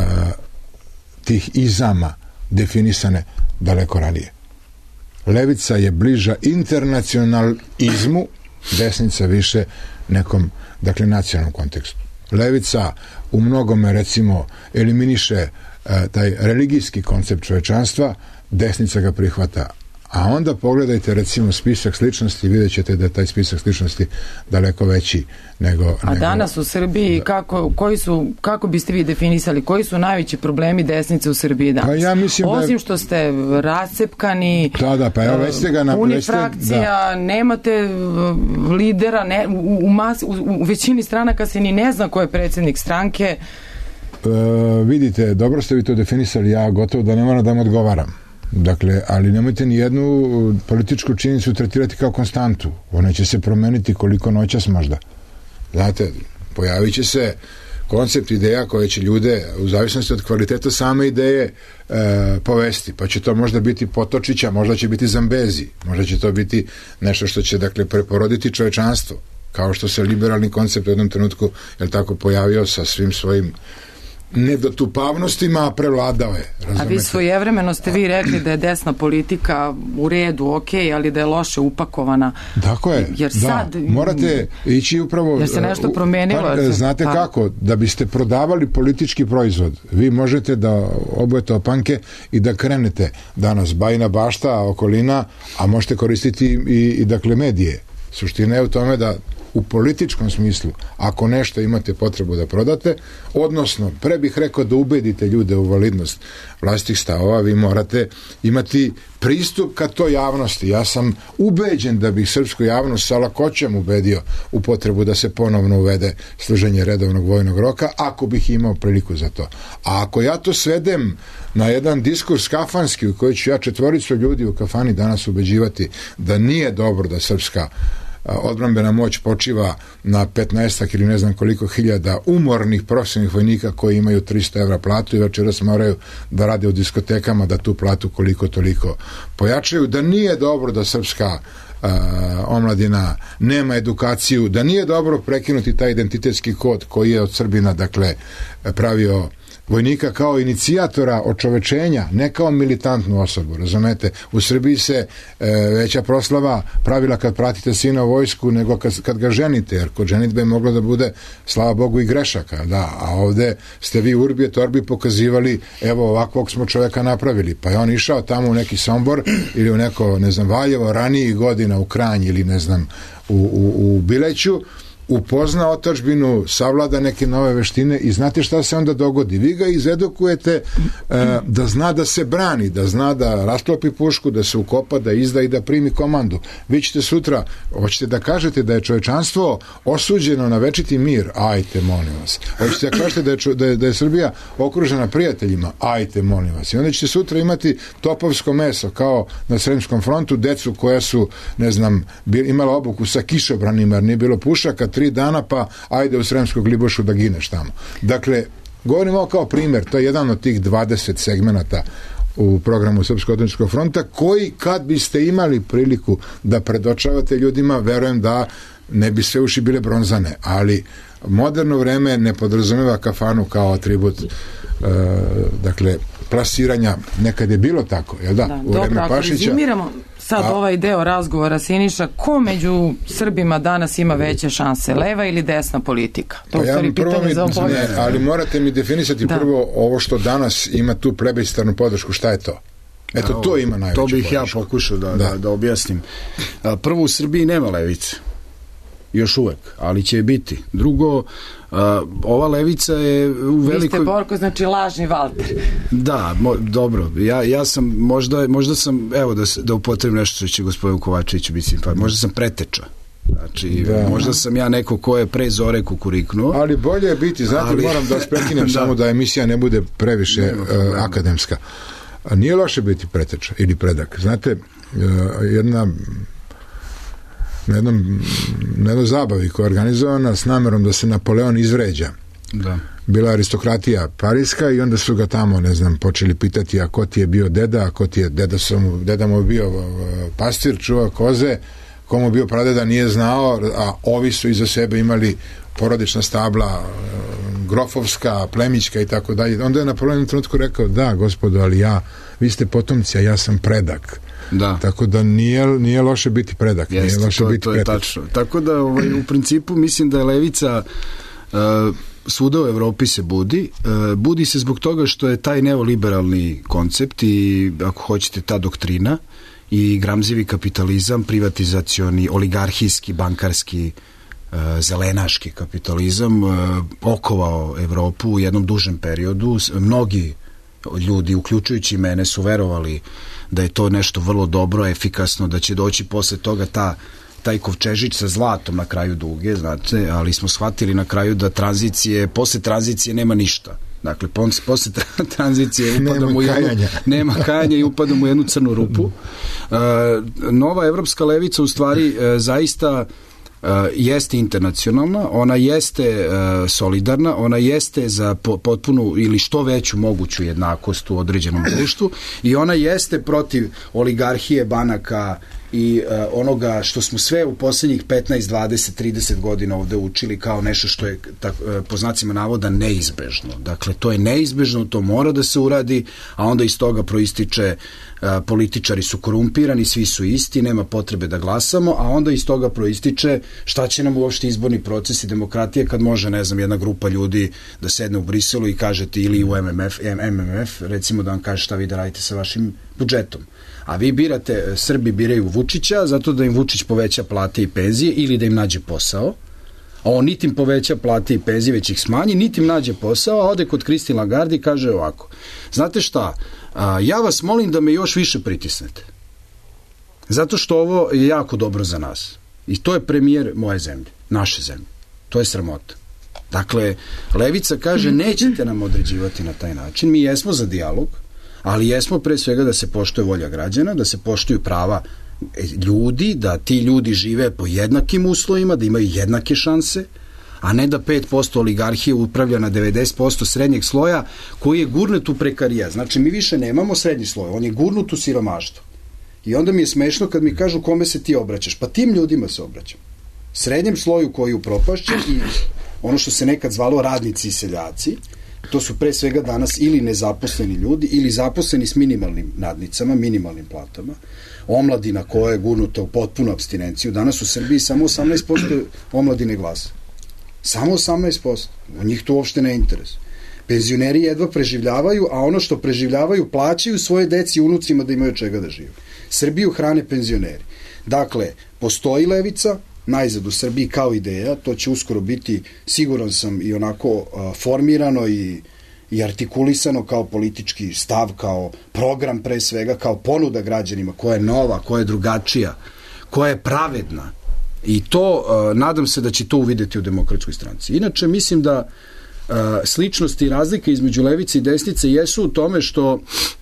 tih izama definisane daleko ranije. Levica je bliža internacionalizmu, desnica više nekom, dakle, nacionalnom kontekstu. Levica u mnogome, recimo, eliminiše uh, taj religijski koncept čovečanstva, desnica ga prihvata. A onda pogledajte recimo spisak sličnosti i vidjet ćete da je taj spisak sličnosti daleko veći nego... A nego, danas u Srbiji, kako, koji su, kako biste vi definisali, koji su najveći problemi desnice u Srbiji danas? Pa ja mislim Osim da je... što ste rascepkani, da, da, pa evo, već ste ga na... puni frakcija, da. Nemate lidera, ne, u, u, mas, u, u većini stranaka se ni ne zna ko je predsjednik stranke. E, vidite, dobro ste vi to definisali, ja gotovo da ne moram da vam odgovaram. Dakle, ali nemojte ni jednu političku činjenicu tretirati kao konstantu. Ona će se promeniti koliko noćas možda. Znate, pojavit će se koncept ideja koje će ljude, u zavisnosti od kvaliteta same ideje, e, povesti. Pa će to možda biti Potočića, možda će biti Zambezi, možda će to biti nešto što će, dakle, preporoditi čovečanstvo. Kao što se liberalni koncept u jednom trenutku, jel tako, pojavio sa svim svojim nedotupavnostima, prevladao je. Razumete? A vi svojevremeno ste vi rekli da je desna politika u redu, ok, ali da je loše upakovana. Tako je, jer da. Sad, morate ići upravo... Jer se nešto promenilo. Pa, znate pa. kako? Da biste prodavali politički proizvod, vi možete da obujete opanke i da krenete danas Bajina Bašta, okolina, a možete koristiti i, i dakle medije. Suština je u tome da u političkom smislu, ako nešto imate potrebu da prodate, odnosno, pre bih rekao da ubedite ljude u validnost vlastitih stavova, vi morate imati pristup ka toj javnosti. Ja sam ubeđen da bih srpsku javnost sa lakoćem ubedio u potrebu da se ponovno uvede služenje redovnog vojnog roka, ako bih imao priliku za to. A ako ja to svedem na jedan diskurs kafanski u kojoj ću ja četvoricu ljudi u kafani danas ubeđivati da nije dobro da srpska odbrambena moć počiva na petnaestak ili ne znam koliko hiljada umornih profesionalnih vojnika koji imaju tristo evra platu i večeras moraju da rade u diskotekama da tu platu koliko toliko pojačaju, da nije dobro da srpska uh, omladina nema edukaciju, da nije dobro prekinuti taj identitetski kod koji je od Srbina, dakle, pravio vojnika kao inicijatora očovečenja, ne kao militantnu osobu, razumete? U Srbiji se e, veća proslava pravila kad pratite sina u vojsku nego kad, kad ga ženite, jer kod ženitbe je moglo da bude, slava Bogu, i grešaka, da, a ovde ste vi urbi et orbi pokazivali, evo ovakvog smo čoveka napravili, pa je on išao tamo u neki Sombor ili u neko, ne znam, Valjevo, ranijih godina u Kranj ili ne znam, u, u, u Bileću, upozna otadžbinu, savlada neke nove veštine i znate šta se onda dogodi. Vi ga izedukujete uh, da zna da se brani, da zna da rasklopi pušku, da se ukopa, da izda i da primi komandu. Vi ćete sutra, hoćete da kažete da je čovečanstvo osuđeno na večiti mir, ajte, molim vas. Hoćete da kažete da je, da je, da je Srbija okružena prijateljima, ajte, molim vas. I onda ćete sutra imati topovsko meso, kao na Sremskom frontu, decu koja su, ne znam, imala obuku sa kišobranima, jer nije bilo pušaka, tri dana, pa ajde u Sremsku Glibošu da gineš tamo. Dakle, govorimo ovo kao primjer, to je jedan od tih dvadeset segmenata u programu Srpskog otadžbinskog fronta, koji kad biste imali priliku da predočavate ljudima, verujem da ne bi sve uši bile bronzane, ali moderno vreme ne podrazumeva kafanu kao atribut uh, dakle, plasiranja, nekad je bilo tako, jel da? Da, u dobro, vreme ako Pašića. rezimiramo sad a, ovaj deo razgovora, Siniša, ko među Srbima danas ima veće šanse, leva ili desna politika? To pa je stvari pitanje za ovo. Ne, ali morate mi definisati da. Prvo ovo što danas ima tu plebiscitarnu podršku, šta je to? Eto, ja, to ima najveću podršku. To bih podršku. Ja pokušao da, da. Da, da objasnim. Prvo, u Srbiji nema levice. Još uvek, ali će je biti. Drugo, uh, ova levica je u velikoj... Vi ste, Borko, znači lažni Valter. Da, mo, dobro. Ja, ja sam, možda, možda sam, evo da, da upotrebim nešto što će gospodin Kovačević biti simpatičan. Možda sam preteča. Znači, da. Možda sam ja neko ko je pre zore kukuriknuo. Ali bolje je biti, znate, ali... moram da vas prekinem da. Samo da emisija ne bude previše ne, uh, akademska. A nije loše biti preteča ili predak. Znate, uh, jedna... na jednom, na jednoj zabavi koja je organizovana s namerom da se Napoleon izvređa. Da. Bila aristokratija parijska i onda su ga tamo, ne znam, počeli pitati a ko ti je bio deda, a ko ti je deda, sam, deda mu je bio pastir, čuva koze, komu bio pradeda nije znao, a ovi su iza sebe imali porodična stabla, grofovska, plemićka i tako dalje. Onda je Napoleon u trenutku rekao, da, gospodo, ali ja, vi ste potomci, a ja sam predak. Da. Tako da nije, nije loše biti predak. Jeste, nije loše to, biti to je tačno. Tako da ovaj, u principu mislim da je levica uh, svuda u Evropi se budi. Uh, budi se zbog toga što je taj neoliberalni koncept i ako hoćete ta doktrina i gramzivi kapitalizam, privatizacioni, oligarhijski, bankarski, uh, zelenaški kapitalizam uh, okovao Evropu u jednom dužem periodu. Mnogi ljudi, uključujući mene, su verovali da je to nešto vrlo dobro, efikasno, da će doći posle toga ta, taj kovčežić sa zlatom na kraju duge, znate, ali smo shvatili na kraju da tranzicije, posle tranzicije nema ništa. Dakle, posle tranzicije upadamo u jednu, nema kajanja i upadamo u jednu crnu rupu. Uh, nova evropska levica u stvari uh, zaista Uh, jeste internacionalna, ona jeste uh, solidarna, ona jeste za po, potpunu ili što veću moguću jednakost u određenom društvu i ona jeste protiv oligarhije, banaka i uh, onoga što smo sve u poslednjih petnaest, dvadeset, trideset godina ovde učili kao nešto što je tak, uh, po znacima navoda neizbežno. Dakle, to je neizbežno, to mora da se uradi, a onda iz toga proističe uh, političari su korumpirani, svi su isti, nema potrebe da glasamo, a onda iz toga proističe šta će nam uopšte izborni proces i demokratija kad može, ne znam, jedna grupa ljudi da sedne u Briselu i kažete ili u M M F, M M F recimo da vam kaže šta vi da radite sa vašim budžetom. A vi birate, Srbi biraju Vučića zato da im Vučić poveća plate i penzije ili da im nađe posao, a on niti im poveća plate i penzije, već ih smanji, niti im nađe posao, a ode kod Christine Lagarde i kaže ovako, znate šta, a, ja vas molim da me još više pritisnete, zato što ovo je jako dobro za nas. I to je premijer moje zemlje, naše zemlje. To je sramota. Dakle, levica kaže, nećete nam određivati na taj način, mi jesmo za dijalog, ali jesmo pre svega da se poštuje volja građana, da se poštuju prava ljudi, da ti ljudi žive po jednakim uslovima, da imaju jednake šanse, a ne da pet posto oligarhije upravlja na devedeset posto srednjeg sloja koji je gurnut u prekarijat. Znači, mi više nemamo srednji sloj, on je gurnut u siromaštvo. I onda mi je smešno kad mi kažu kome se ti obraćaš. Pa tim ljudima se obraćam. Srednjem sloju koji je upropašćen i ono što se nekad zvalo radnici i seljaci, to su pre svega danas ili nezaposleni ljudi ili zaposleni s minimalnim nadnicama, minimalnim platama, omladina koja je gurnuta u potpunu apstinenciju. Danas u Srbiji samo osamnaest posto omladine glasa. Samo osamnaest posto. O njih to uopšte ne interesuje. Penzioneri jedva preživljavaju, a ono što preživljavaju plaćaju svoje deci i unucima da imaju čega da žive. Srbiju hrane penzioneri. Dakle, postoji levica, najzad u Srbiji kao ideja, to će uskoro biti, siguran sam, i onako a, formirano i, i artikulisano kao politički stav, kao program pre svega, kao ponuda građanima koja je nova, koja je drugačija, koja je pravedna. I to, a, nadam se da će to uvideti u Demokratskoj stranci. Inače, mislim da a, sličnosti i razlike između levice i desnice jesu u tome što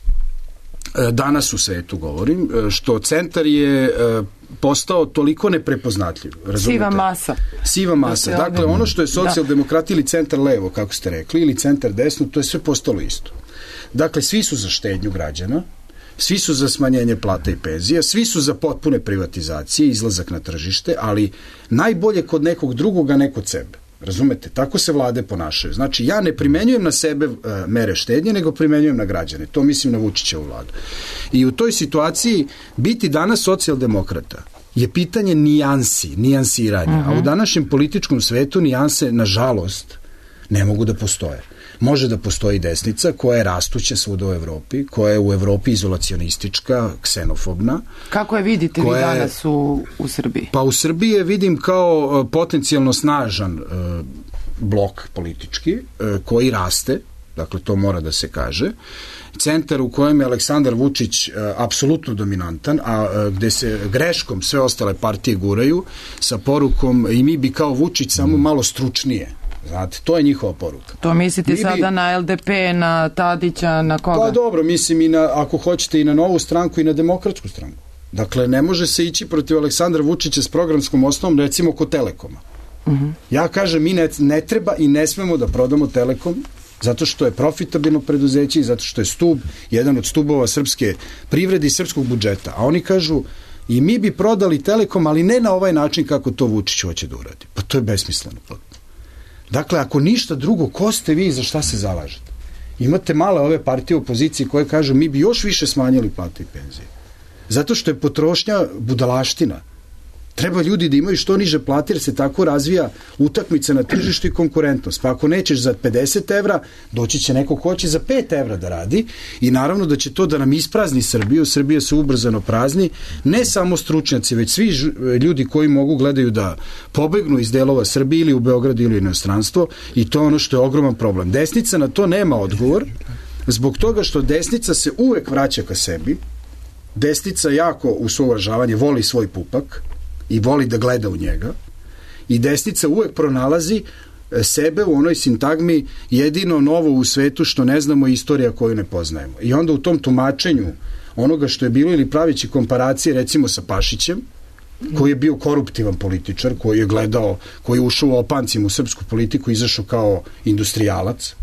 danas u svetu govorim, što centar je postao toliko neprepoznatljiv. Razumete? Siva masa. Siva masa. Dakle, ono što je socijaldemokrati ili centar levo, kako ste rekli, ili centar desno, to je sve postalo isto. Dakle, svi su za štednju građana, svi su za smanjenje plata i penzija, svi su za potpune privatizacije, izlazak na tržište, ali najbolje kod nekog drugog, a ne kod sebe. Razumete? Tako se vlade ponašaju. Znači, ja ne primenjujem na sebe uh, mere štednje, nego primenjujem na građane. To mislim na Vučićevu vladu. I u toj situaciji biti danas socijaldemokrata je pitanje nijansi, nijansiranja. Uh-huh. A u današnjem političkom svetu nijanse, nažalost, ne mogu da postoje. Može da postoji desnica koja je rastuća svuda u Evropi, koja je u Evropi izolacionistička, ksenofobna. Kako je vidite vi danas u, u Srbiji? Pa u Srbiji je vidim kao uh, potencijalno snažan uh, blok politički uh, koji raste, dakle to mora da se kaže. Centar u kojem je Aleksandar Vučić uh, apsolutno dominantan, a uh, gde se greškom sve ostale partije guraju sa porukom i mi bi kao Vučić samo malo stručnije. Znate, to je njihova poruka. To mislite Mi bi... sada na L D P, na Tadića, na koga? Pa dobro, mislim i na, ako hoćete, i na Novu stranku i na Demokratsku stranku. Dakle, ne može se ići protiv Aleksandra Vučića s programskom osnovom, recimo kod Telekoma. Uh-huh. Ja kažem, mi ne, ne treba i ne smemo da prodamo Telekom, zato što je profitabilno preduzeće i zato što je stub, jedan od stubova srpske privrede i srpskog budžeta. A oni kažu, i mi bi prodali Telekom, ali ne na ovaj način kako to Vučić hoće da uradi. Pa to je besmisleno. Dakle, ako ništa drugo, ko ste vi i za šta se zalažete? Imate male ove partije opozicije koje kažu mi bi još više smanjili plate i penzije. Zato što je potrošnja budalaština. Treba ljudi da imaju što niže plate jer se tako razvija utakmica na tržištu i konkurentnost. Pa ako nećeš za pedeset evra, doći će neko ko će za pet evra da radi i naravno da će to da nam isprazni Srbiju. Srbija se ubrzano prazni. Ne samo stručnjaci, već svi ljudi koji mogu gledaju da pobegnu iz delova Srbije ili u Beogradu ili u inostranstvo i to je ono što je ogroman problem. Desnica na to nema odgovor zbog toga što desnica se uvek vraća ka sebi. Desnica jako u svo uvažavanje voli svoj pupak i voli da gleda u njega i desnica uvek pronalazi sebe u onoj sintagmi jedino novo u svetu što ne znamo, istorija koju ne poznajemo. I onda u tom tumačenju onoga što je bilo ili pravići komparacije recimo sa Pašićem, koji je bio koruptivan političar, koji je gledao, koji je ušao opancima u srpsku politiku, izašao kao industrijalac,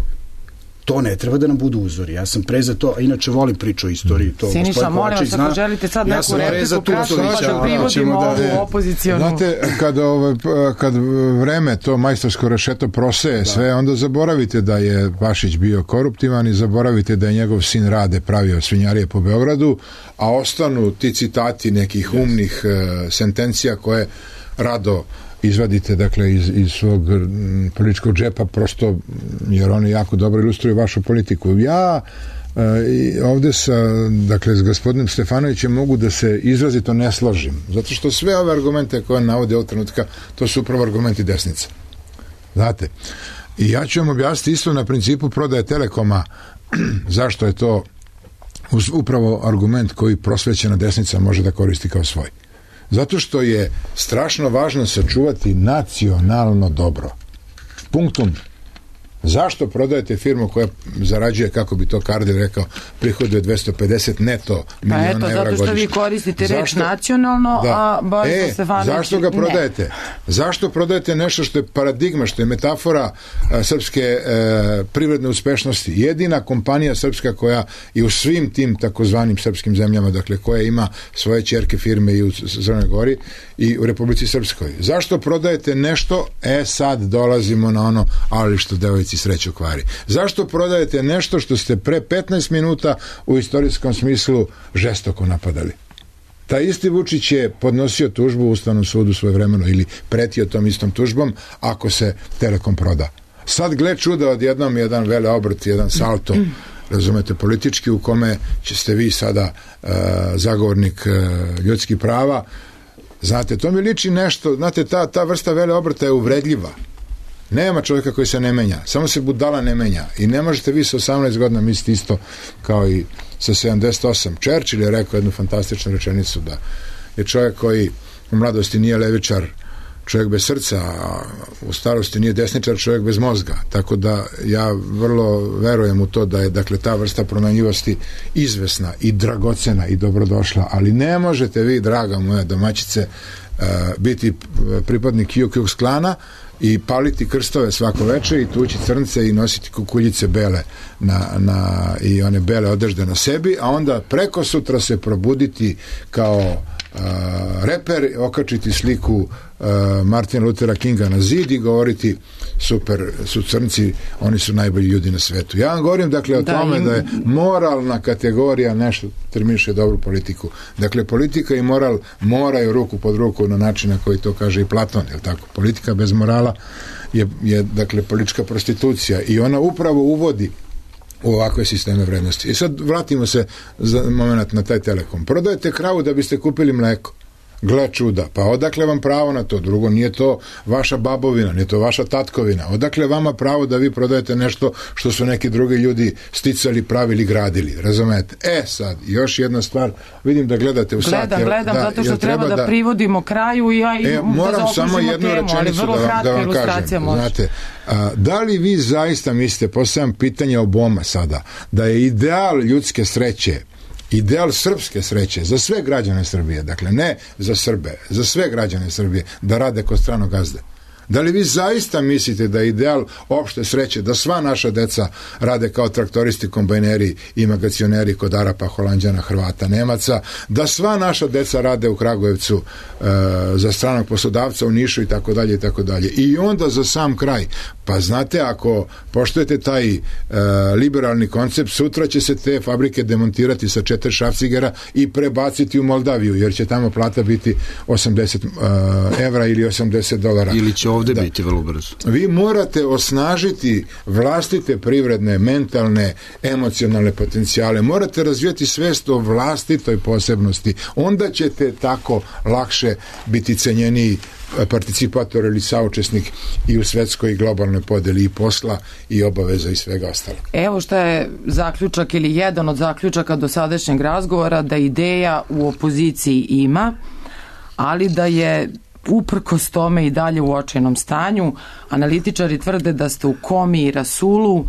to ne treba da nam budu uzori. Ja sam pre za to, a inače volim priču o istoriji. To Siniša, molim vas, ako želite sad ja neku repliku, kratko da privodimo da, ovu opozicijonu. Znate, kad, ove, kad vreme to majstorsko rešeto proseje da. sve, onda zaboravite da je Pašić bio koruptivan i zaboravite da je njegov sin Rade pravio svinjarije po Beogradu, a ostanu ti citati nekih yes. umnih uh, sentencija koje rado izvadite, dakle, iz, iz svog političkog džepa, prosto jer oni jako dobro ilustruju vašu politiku. Ja e, ovde sa, dakle, s gospodinom Stefanovićem mogu da se izrazito ne složim, zato što sve ove argumente koje navode ovog trenutka, to su upravo argumenti desnice. Znate, i ja ću vam objasniti isto na principu prodaje Telekoma zašto je to upravo argument koji prosvećena desnica može da koristi kao svoj. Zato što je strašno važno sačuvati nacionalno dobro. Punktum. Zašto prodajete firmu koja zarađuje, kako bi to Kardel rekao, prihoduje dvesta pedeset neto miliona evra godišnje? Pa eto, zato što vi koristite zašto? reč nacionalno, da. a Boris e, Stefanović... Zašto ga prodajete? Ne. Zašto prodajete nešto što je paradigma, što je metafora a, srpske a, privredne uspešnosti? Jedina kompanija srpska koja i u svim tim takozvanim srpskim zemljama, dakle, koja ima svoje ćerke firme i u Crnoj Gori i u Republici Srpskoj. Zašto prodajete nešto? E, sad dolazimo na ono, ali što devojci sreću kvari. Zašto prodajete nešto što ste pre petnaest minuta u istorijskom smislu žestoko napadali? Taj isti Vučić je podnosio tužbu u Ustavnom sudu svojevremeno ili pretio tom istom tužbom ako se Telekom proda. Sad gle čuda, odjednom jedan vele obrt, jedan salto, razumete, politički, u kome ćete vi sada uh, zagovornik uh, ljudskih prava, Znate, to mi liči nešto, znate, ta, ta vrsta vele obrta je uvredljiva. Nema čovjeka koji se ne menja, samo se budala ne menja i ne možete vi sa osamnaest godina misliti isto kao i sa sedamdeset osam. Churchill je rekao jednu fantastičnu rečenicu da je čovjek koji u mladosti nije levičar, čovjek bez srca, a u starosti nije desničar, čovjek bez mozga. Tako da ja vrlo verujem u to da je, dakle, ta vrsta promenljivosti izvesna i dragocena i dobrodošla, ali ne možete vi, draga moja domaćice, uh, biti pripadnik Ku Klux Klana i paliti krstove svako veče i tući crnce i nositi kukuljice bele na, na, i one bele odežde na sebi, a onda preko sutra se probuditi kao Uh, reper, okačiti sliku uh, Martina Luthera Kinga na zid i govoriti super su crnci, oni su najbolji ljudi na svetu. Ja vam govorim dakle o da, tome im... da je moralna kategorija nešto terminiše dobru politiku. Dakle, politika i moral moraju ruku pod ruku na način na koji to kaže i Platon, je li tako? Politika bez morala je, je dakle politička prostitucija i ona upravo uvodi u ovakve sisteme vrednosti. I sad vratimo se za moment na taj Telekom. Prodajete kravu da biste kupili mleko. Gle čuda, pa odakle vam pravo na to? Drugo, nije to vaša babovina, nije to vaša tatkovina. Odakle vama pravo da vi prodajete nešto što su neki drugi ljudi sticali, pravili, gradili? Razumete? E sad, još jedna stvar, vidim da gledate u sat. Gledam, jer, gledam, da, zato što treba da, da privodimo kraju i ja i e, moram da samo jednu temu, rečenicu da vam, da vam kažem. Znate, a, da li vi zaista mislite, postavljam pitanje oboma sada, da je ideal ljudske sreće, ideal srpske sreće za sve građane Srbije, dakle ne za Srbe, za sve građane Srbije, da rade kod stranog gazde? Da li vi zaista mislite da je ideal opšte sreće da sva naša deca rade kao traktoristi, kombajneri i magacioneri kod Arapa, Holanđana, Hrvata, Nemaca, da sva naša deca rade u Kragujevcu e, za stranog poslodavca u Nišu i tako dalje i tako dalje. I onda za sam kraj, pa znate, ako poštujete taj e, liberalni koncept, sutra će se te fabrike demontirati sa četiri šrafcigera i prebaciti u Moldaviju, jer će tamo plata biti osamdeset evra ili osamdeset dolara. Ili će ovde da. biti vrlo brzo. Vi morate osnažiti vlastite privredne, mentalne, emocionalne potencijale. Morate razvijati svest o vlastitoj posebnosti. Onda ćete tako lakše biti cenjeniji participator ili saučesnik i u svetskoj i globalnoj podeli i posla i obaveza i svega ostalo. Evo što je zaključak ili jedan od zaključaka dosadašnjeg razgovora, da ideja u opoziciji ima, ali da je uprkos tome i dalje u očajnom stanju. Analitičari tvrde da ste u komi i rasulu.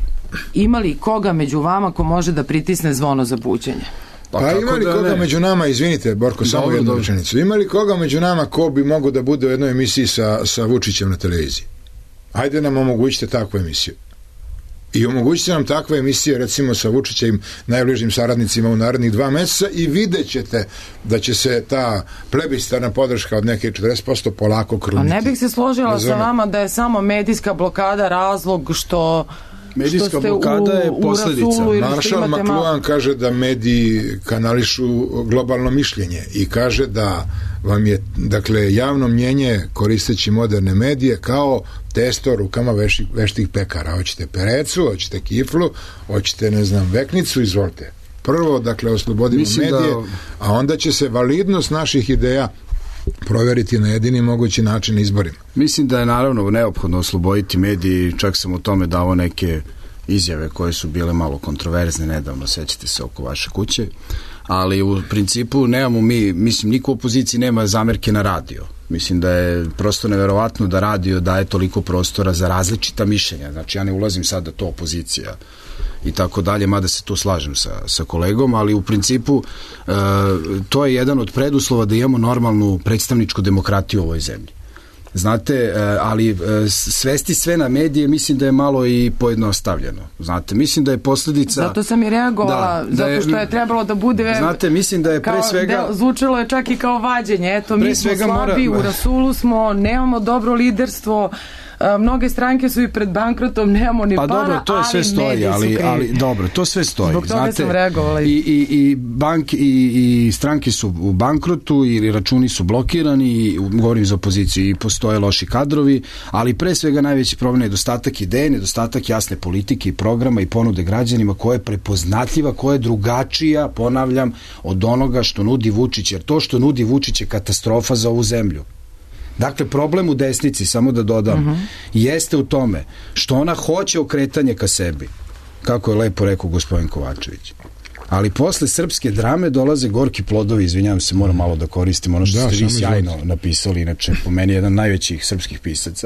Imali koga među vama ko može da pritisne zvono za buđenje? Pa, pa ima li da koga ne? među nama, izvinite Borko, samo dobro, jednu rečenicu, ima li koga među nama ko bi mogao da bude u jednoj emisiji sa, sa Vučićem na televiziji? Ajde nam omogućite takvu emisiju. I omogućite nam takve emisije, recimo sa Vučićevim najbližim saradnicima u narednih dva meseca i vidjet ćete da će se ta plebiscitarna podrška od neke četrdeset posto polako kruniti. A ne bih se složila Razumem. sa vama da je samo medijska blokada razlog što medijska blokada je posljedica. Marshall McLuhan kaže da mediji kanališu globalno mišljenje i kaže da vam je, dakle, javno mnjenje koristeći moderne medije kao testo rukama veštih, veštih pekara. Hoćete perecu, hoćete kiflu, hoćete, ne znam, veknicu, izvolite. Prvo, dakle, oslobodimo Mislim medije, da... a onda će se validnost naših ideja proveriti na jedini mogući način izborima. Mislim da je naravno neophodno osloboditi mediji, čak sam u tome dao neke izjave koje su bile malo kontroverzne nedavno, sećate se, oko vaše kuće, ali u principu nemamo mi, mislim, niko u opoziciji nema zamerke na radio. Mislim da je prosto neverovatno da radio daje toliko prostora za različita mišljenja. Znači, ja ne ulazim sad da to opozicija i tako dalje, mada se tu slažem sa, sa kolegom, ali u principu e, to je jedan od preduslova da imamo normalnu predstavničku demokratiju u ovoj zemlji. Znate, ali svesti sve na medije mislim da je malo i pojednostavljeno. Znate, mislim da je posljedica... Zato sam i reagovala, da, da je, zato što je trebalo da bude... Znate, mislim da je pre svega... Da, zvučilo je čak i kao vađenje. Eto, mi smo slabi, mora... u rasulu smo, nemamo dobro liderstvo, A, mnoge stranke su i pred bankrotom, nemamo ni pa para, dobro, to je sve stoji, ali, ali dobro, to sve stoji. Zbog toga Znate, sam reagovala. I, i, i, bank, i, i stranke su u bankrotu ili računi su blokirani, i, govorim za opoziciju, i postoje loši kadrovi, ali pre svega najveći problem je nedostatak ideje, nedostatak jasne politike i programa i ponude građanima koja je prepoznatljiva, koja je drugačija, ponavljam, od onoga što nudi Vučić, jer to što nudi Vučić je katastrofa za ovu zemlju. Dakle, problem u desnici, samo da dodam, uh-huh. jeste u tome što ona hoće okretanje ka sebi, kako je lepo rekao gospodin Kovačević. Ali posle srpske drame dolaze gorki plodovi, izvinjavam se, moram malo da koristim ono što da, ste vi sjajno izvod. napisali, inače po meni jedan najvećih srpskih pisaca,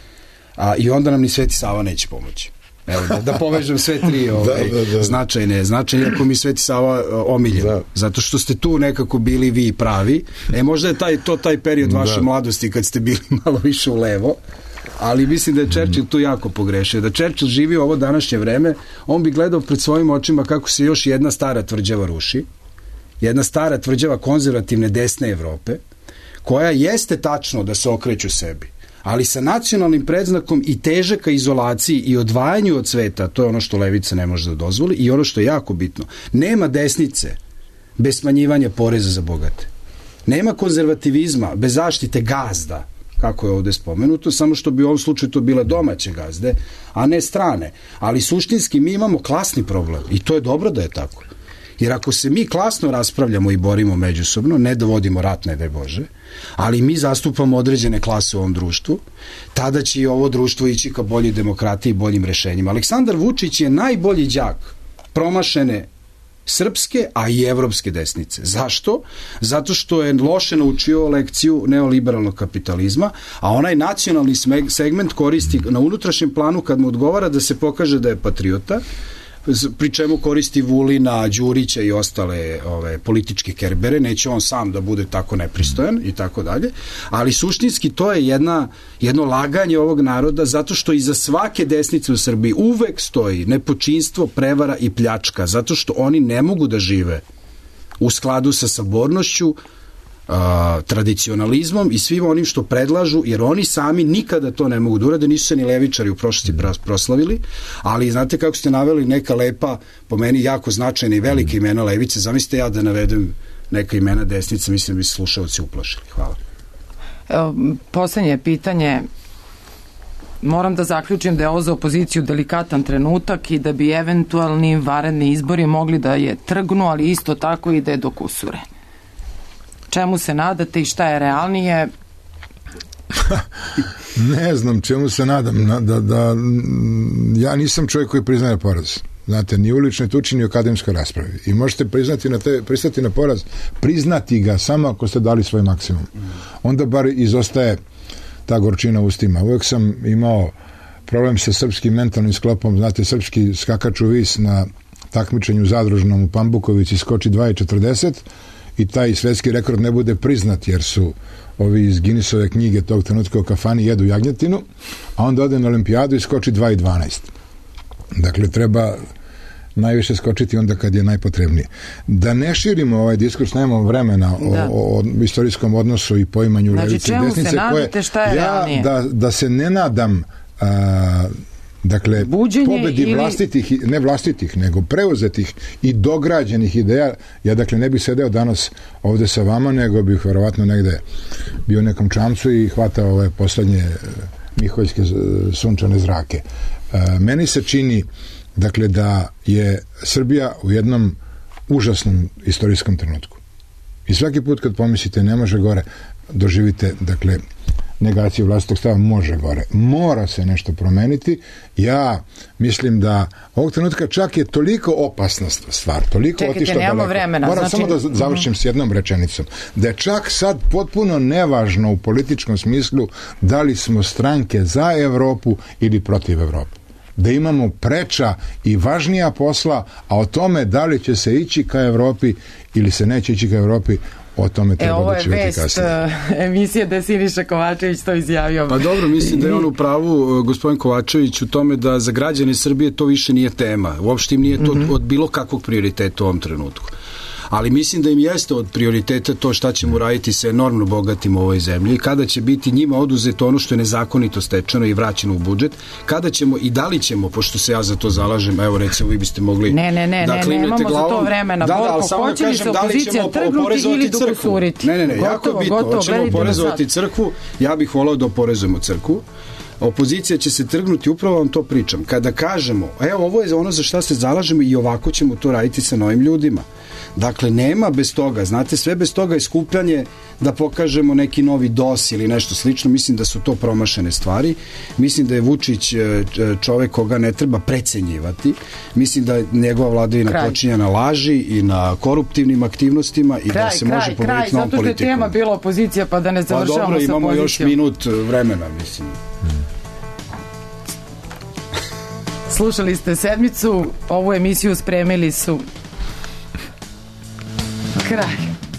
a, i onda nam ni Sveti Sava neće pomoći. Evo, da, da povežem sve tri ovaj, da, da, da. značajne, značajne, ako mi Sveti Sava omiljen, da. zato što ste tu nekako bili vi pravi. E, možda je taj, to taj period vaše da. mladosti kad ste bili malo više u levo, ali mislim da je Churchill tu jako pogrešio. Da Churchill živi u ovo današnje vreme, on bi gledao pred svojim očima kako se još jedna stara tvrđava ruši, jedna stara tvrđava konzervativne desne Evrope, koja jeste tačno da se okreću sebi, ali sa nacionalnim predznakom i teže ka izolaciji i odvajanju od sveta. To je ono što levica ne može da dozvoli, i ono što je jako bitno, nema desnice bez smanjivanja poreza za bogate, nema konzervativizma bez zaštite gazda, kako je ovde spomenuto, samo što bi u ovom slučaju to bile domaće gazde, a ne strane. Ali suštinski mi imamo klasni problem, i to je dobro da je tako. Jer ako se mi klasno raspravljamo i borimo međusobno, ne da vodimo rat, ne daj Bože, ali mi zastupamo određene klase u ovom društvu, tada će i ovo društvo ići ka boljoj demokratiji i boljim rešenjima. Aleksandar Vučić je najbolji đak promašene srpske, a i evropske desnice. Zašto? Zato što je loše naučio lekciju neoliberalnog kapitalizma, a onaj nacionalni segment koristi na unutrašnjem planu kad mu odgovara da se pokaže da je patriota, pri čemu koristi Vulina, Đurića i ostale ove, političke kerbere, neće on sam da bude tako nepristojan i tako dalje, ali suštinski to je jedna, jedno laganje ovog naroda, zato što iza svake desnice u Srbiji uvek stoji nepočinstvo, prevara i pljačka, zato što oni ne mogu da žive u skladu sa sabornošću, a, tradicionalizmom i svim onim što predlažu, jer oni sami nikada to ne mogu da urade, nisu se ni levičari u prošlosti proslavili, ali znate kako ste naveli neka lepa, po meni jako značajna i velika imena levice, zamislite ja da navedem neka imena desnice, mislim da bi se slušalci uplašili. Hvala. Evo, poslednje pitanje. Moram da zaključim da je ovo za opoziciju delikatan trenutak i da bi eventualni vanredni izbori mogli da je trgnu, ali isto tako i da je dokusure. Čemu se nadate i šta je realnije? Ne znam čemu se nadam. Da, da, ja nisam čovjek koji priznaje poraz. Znate, ni ulične tuči, ni akademskoj raspravi. I možete priznati na te, pristati na poraz, priznati ga samo ako ste dali svoj maksimum. Onda bar izostaje ta gorčina u ustima. Uvijek sam imao problem sa srpskim mentalnim sklopom. Znate, srpski skakač u vis na takmičenju zadružnom u Pambukovici skoči dva četrdeset i taj svetski rekord ne bude priznat, jer su ovi iz Guinnessove knjige tog trenutka u kafani jedu jagnjetinu, a onda ode na olimpijadu i skoči dva dvanaest. Dakle, treba najviše skočiti onda kad je najpotrebnije. Da ne širimo ovaj diskurs, nemamo vremena o, da. o, o istorijskom odnosu i poimanju znači, levice i desnice. Koje, šta je ja da, da se ne nadam a, dakle, buđenje pobedi ili... vlastitih, ne vlastitih, nego preuzetih i dograđenih ideja. Ja dakle ne bih sedeo danas ovde sa vama, nego bih verovatno negde bio u nekom čamcu i hvatao ove poslednje miholjske sunčane zrake. E, meni se čini dakle da je Srbija u jednom užasnom istorijskom trenutku. I svaki put kad pomislite ne može gore, doživite dakle negaciju vlastitog stava, može gore. Mora se nešto promeniti. Ja mislim da ovog trenutka čak je toliko opasna stvar, toliko Čekajte, otišla daleko. Vremena, Moram znači... samo da završim s jednom rečenicom. Da je čak sad potpuno nevažno u političkom smislu da li smo stranke za Evropu ili protiv Evrope. Da imamo preča i važnija posla, a o tome da li će se ići ka Evropi ili se neće ići ka Evropi, o tome treba odlučivati kasnije. E, ovo je vest uh, emisije da je Siniša Kovačević to izjavio. Pa dobro, mislim da je on u pravu, uh, gospodin Kovačević, u tome da za građane Srbije to više nije tema. Uopšte im nije to mm-hmm. od bilo kakvog prioriteta u ovom trenutku. ali mislim da im jeste od prioriteta to šta ćemo raditi sa enormno bogatim u ovoj zemlji, kada će biti njima oduzeto ono što je nezakonito stečeno i vraćeno u budžet, kada ćemo i da li ćemo, pošto se ja za to zalažem, evo recimo vi biste mogli ne, ne, ne, da ne, klimnete nemamo glavom. za to vremena. Da, da, ali Borko, samo da hoće li se kažem, da li opozicija ćemo trgnuti oporezovati ili crkvu? dokusuriti? Ne, ne, ne, jako je bitno, gotovo, hoćemo gledajte oporezovati nas sad. crkvu, ja bih volao da oporezujemo crkvu. Opozicija će se trgnuti, upravo vam to pričam. Kada kažemo, evo ovo je ono za šta se zalažemo i ovako ćemo to raditi sa novim ljudima. Dakle, nema bez toga, znate, sve bez toga je skupljanje da pokažemo neki novi dos ili nešto slično, mislim da su to promašene stvari, mislim da je Vučić čovek koga ne treba precenjivati, mislim da njegova vladavina počinje na laži i na koruptivnim aktivnostima i kraj, da se kraj, može pobediti novom politikom. Zato što je tema bila opozicija, pa da ne završavamo sa opozicijom. Pa dobro, imamo još minut vremena, mislim. Slušali ste Sedmicu, ovu emisiju spremili su kraj.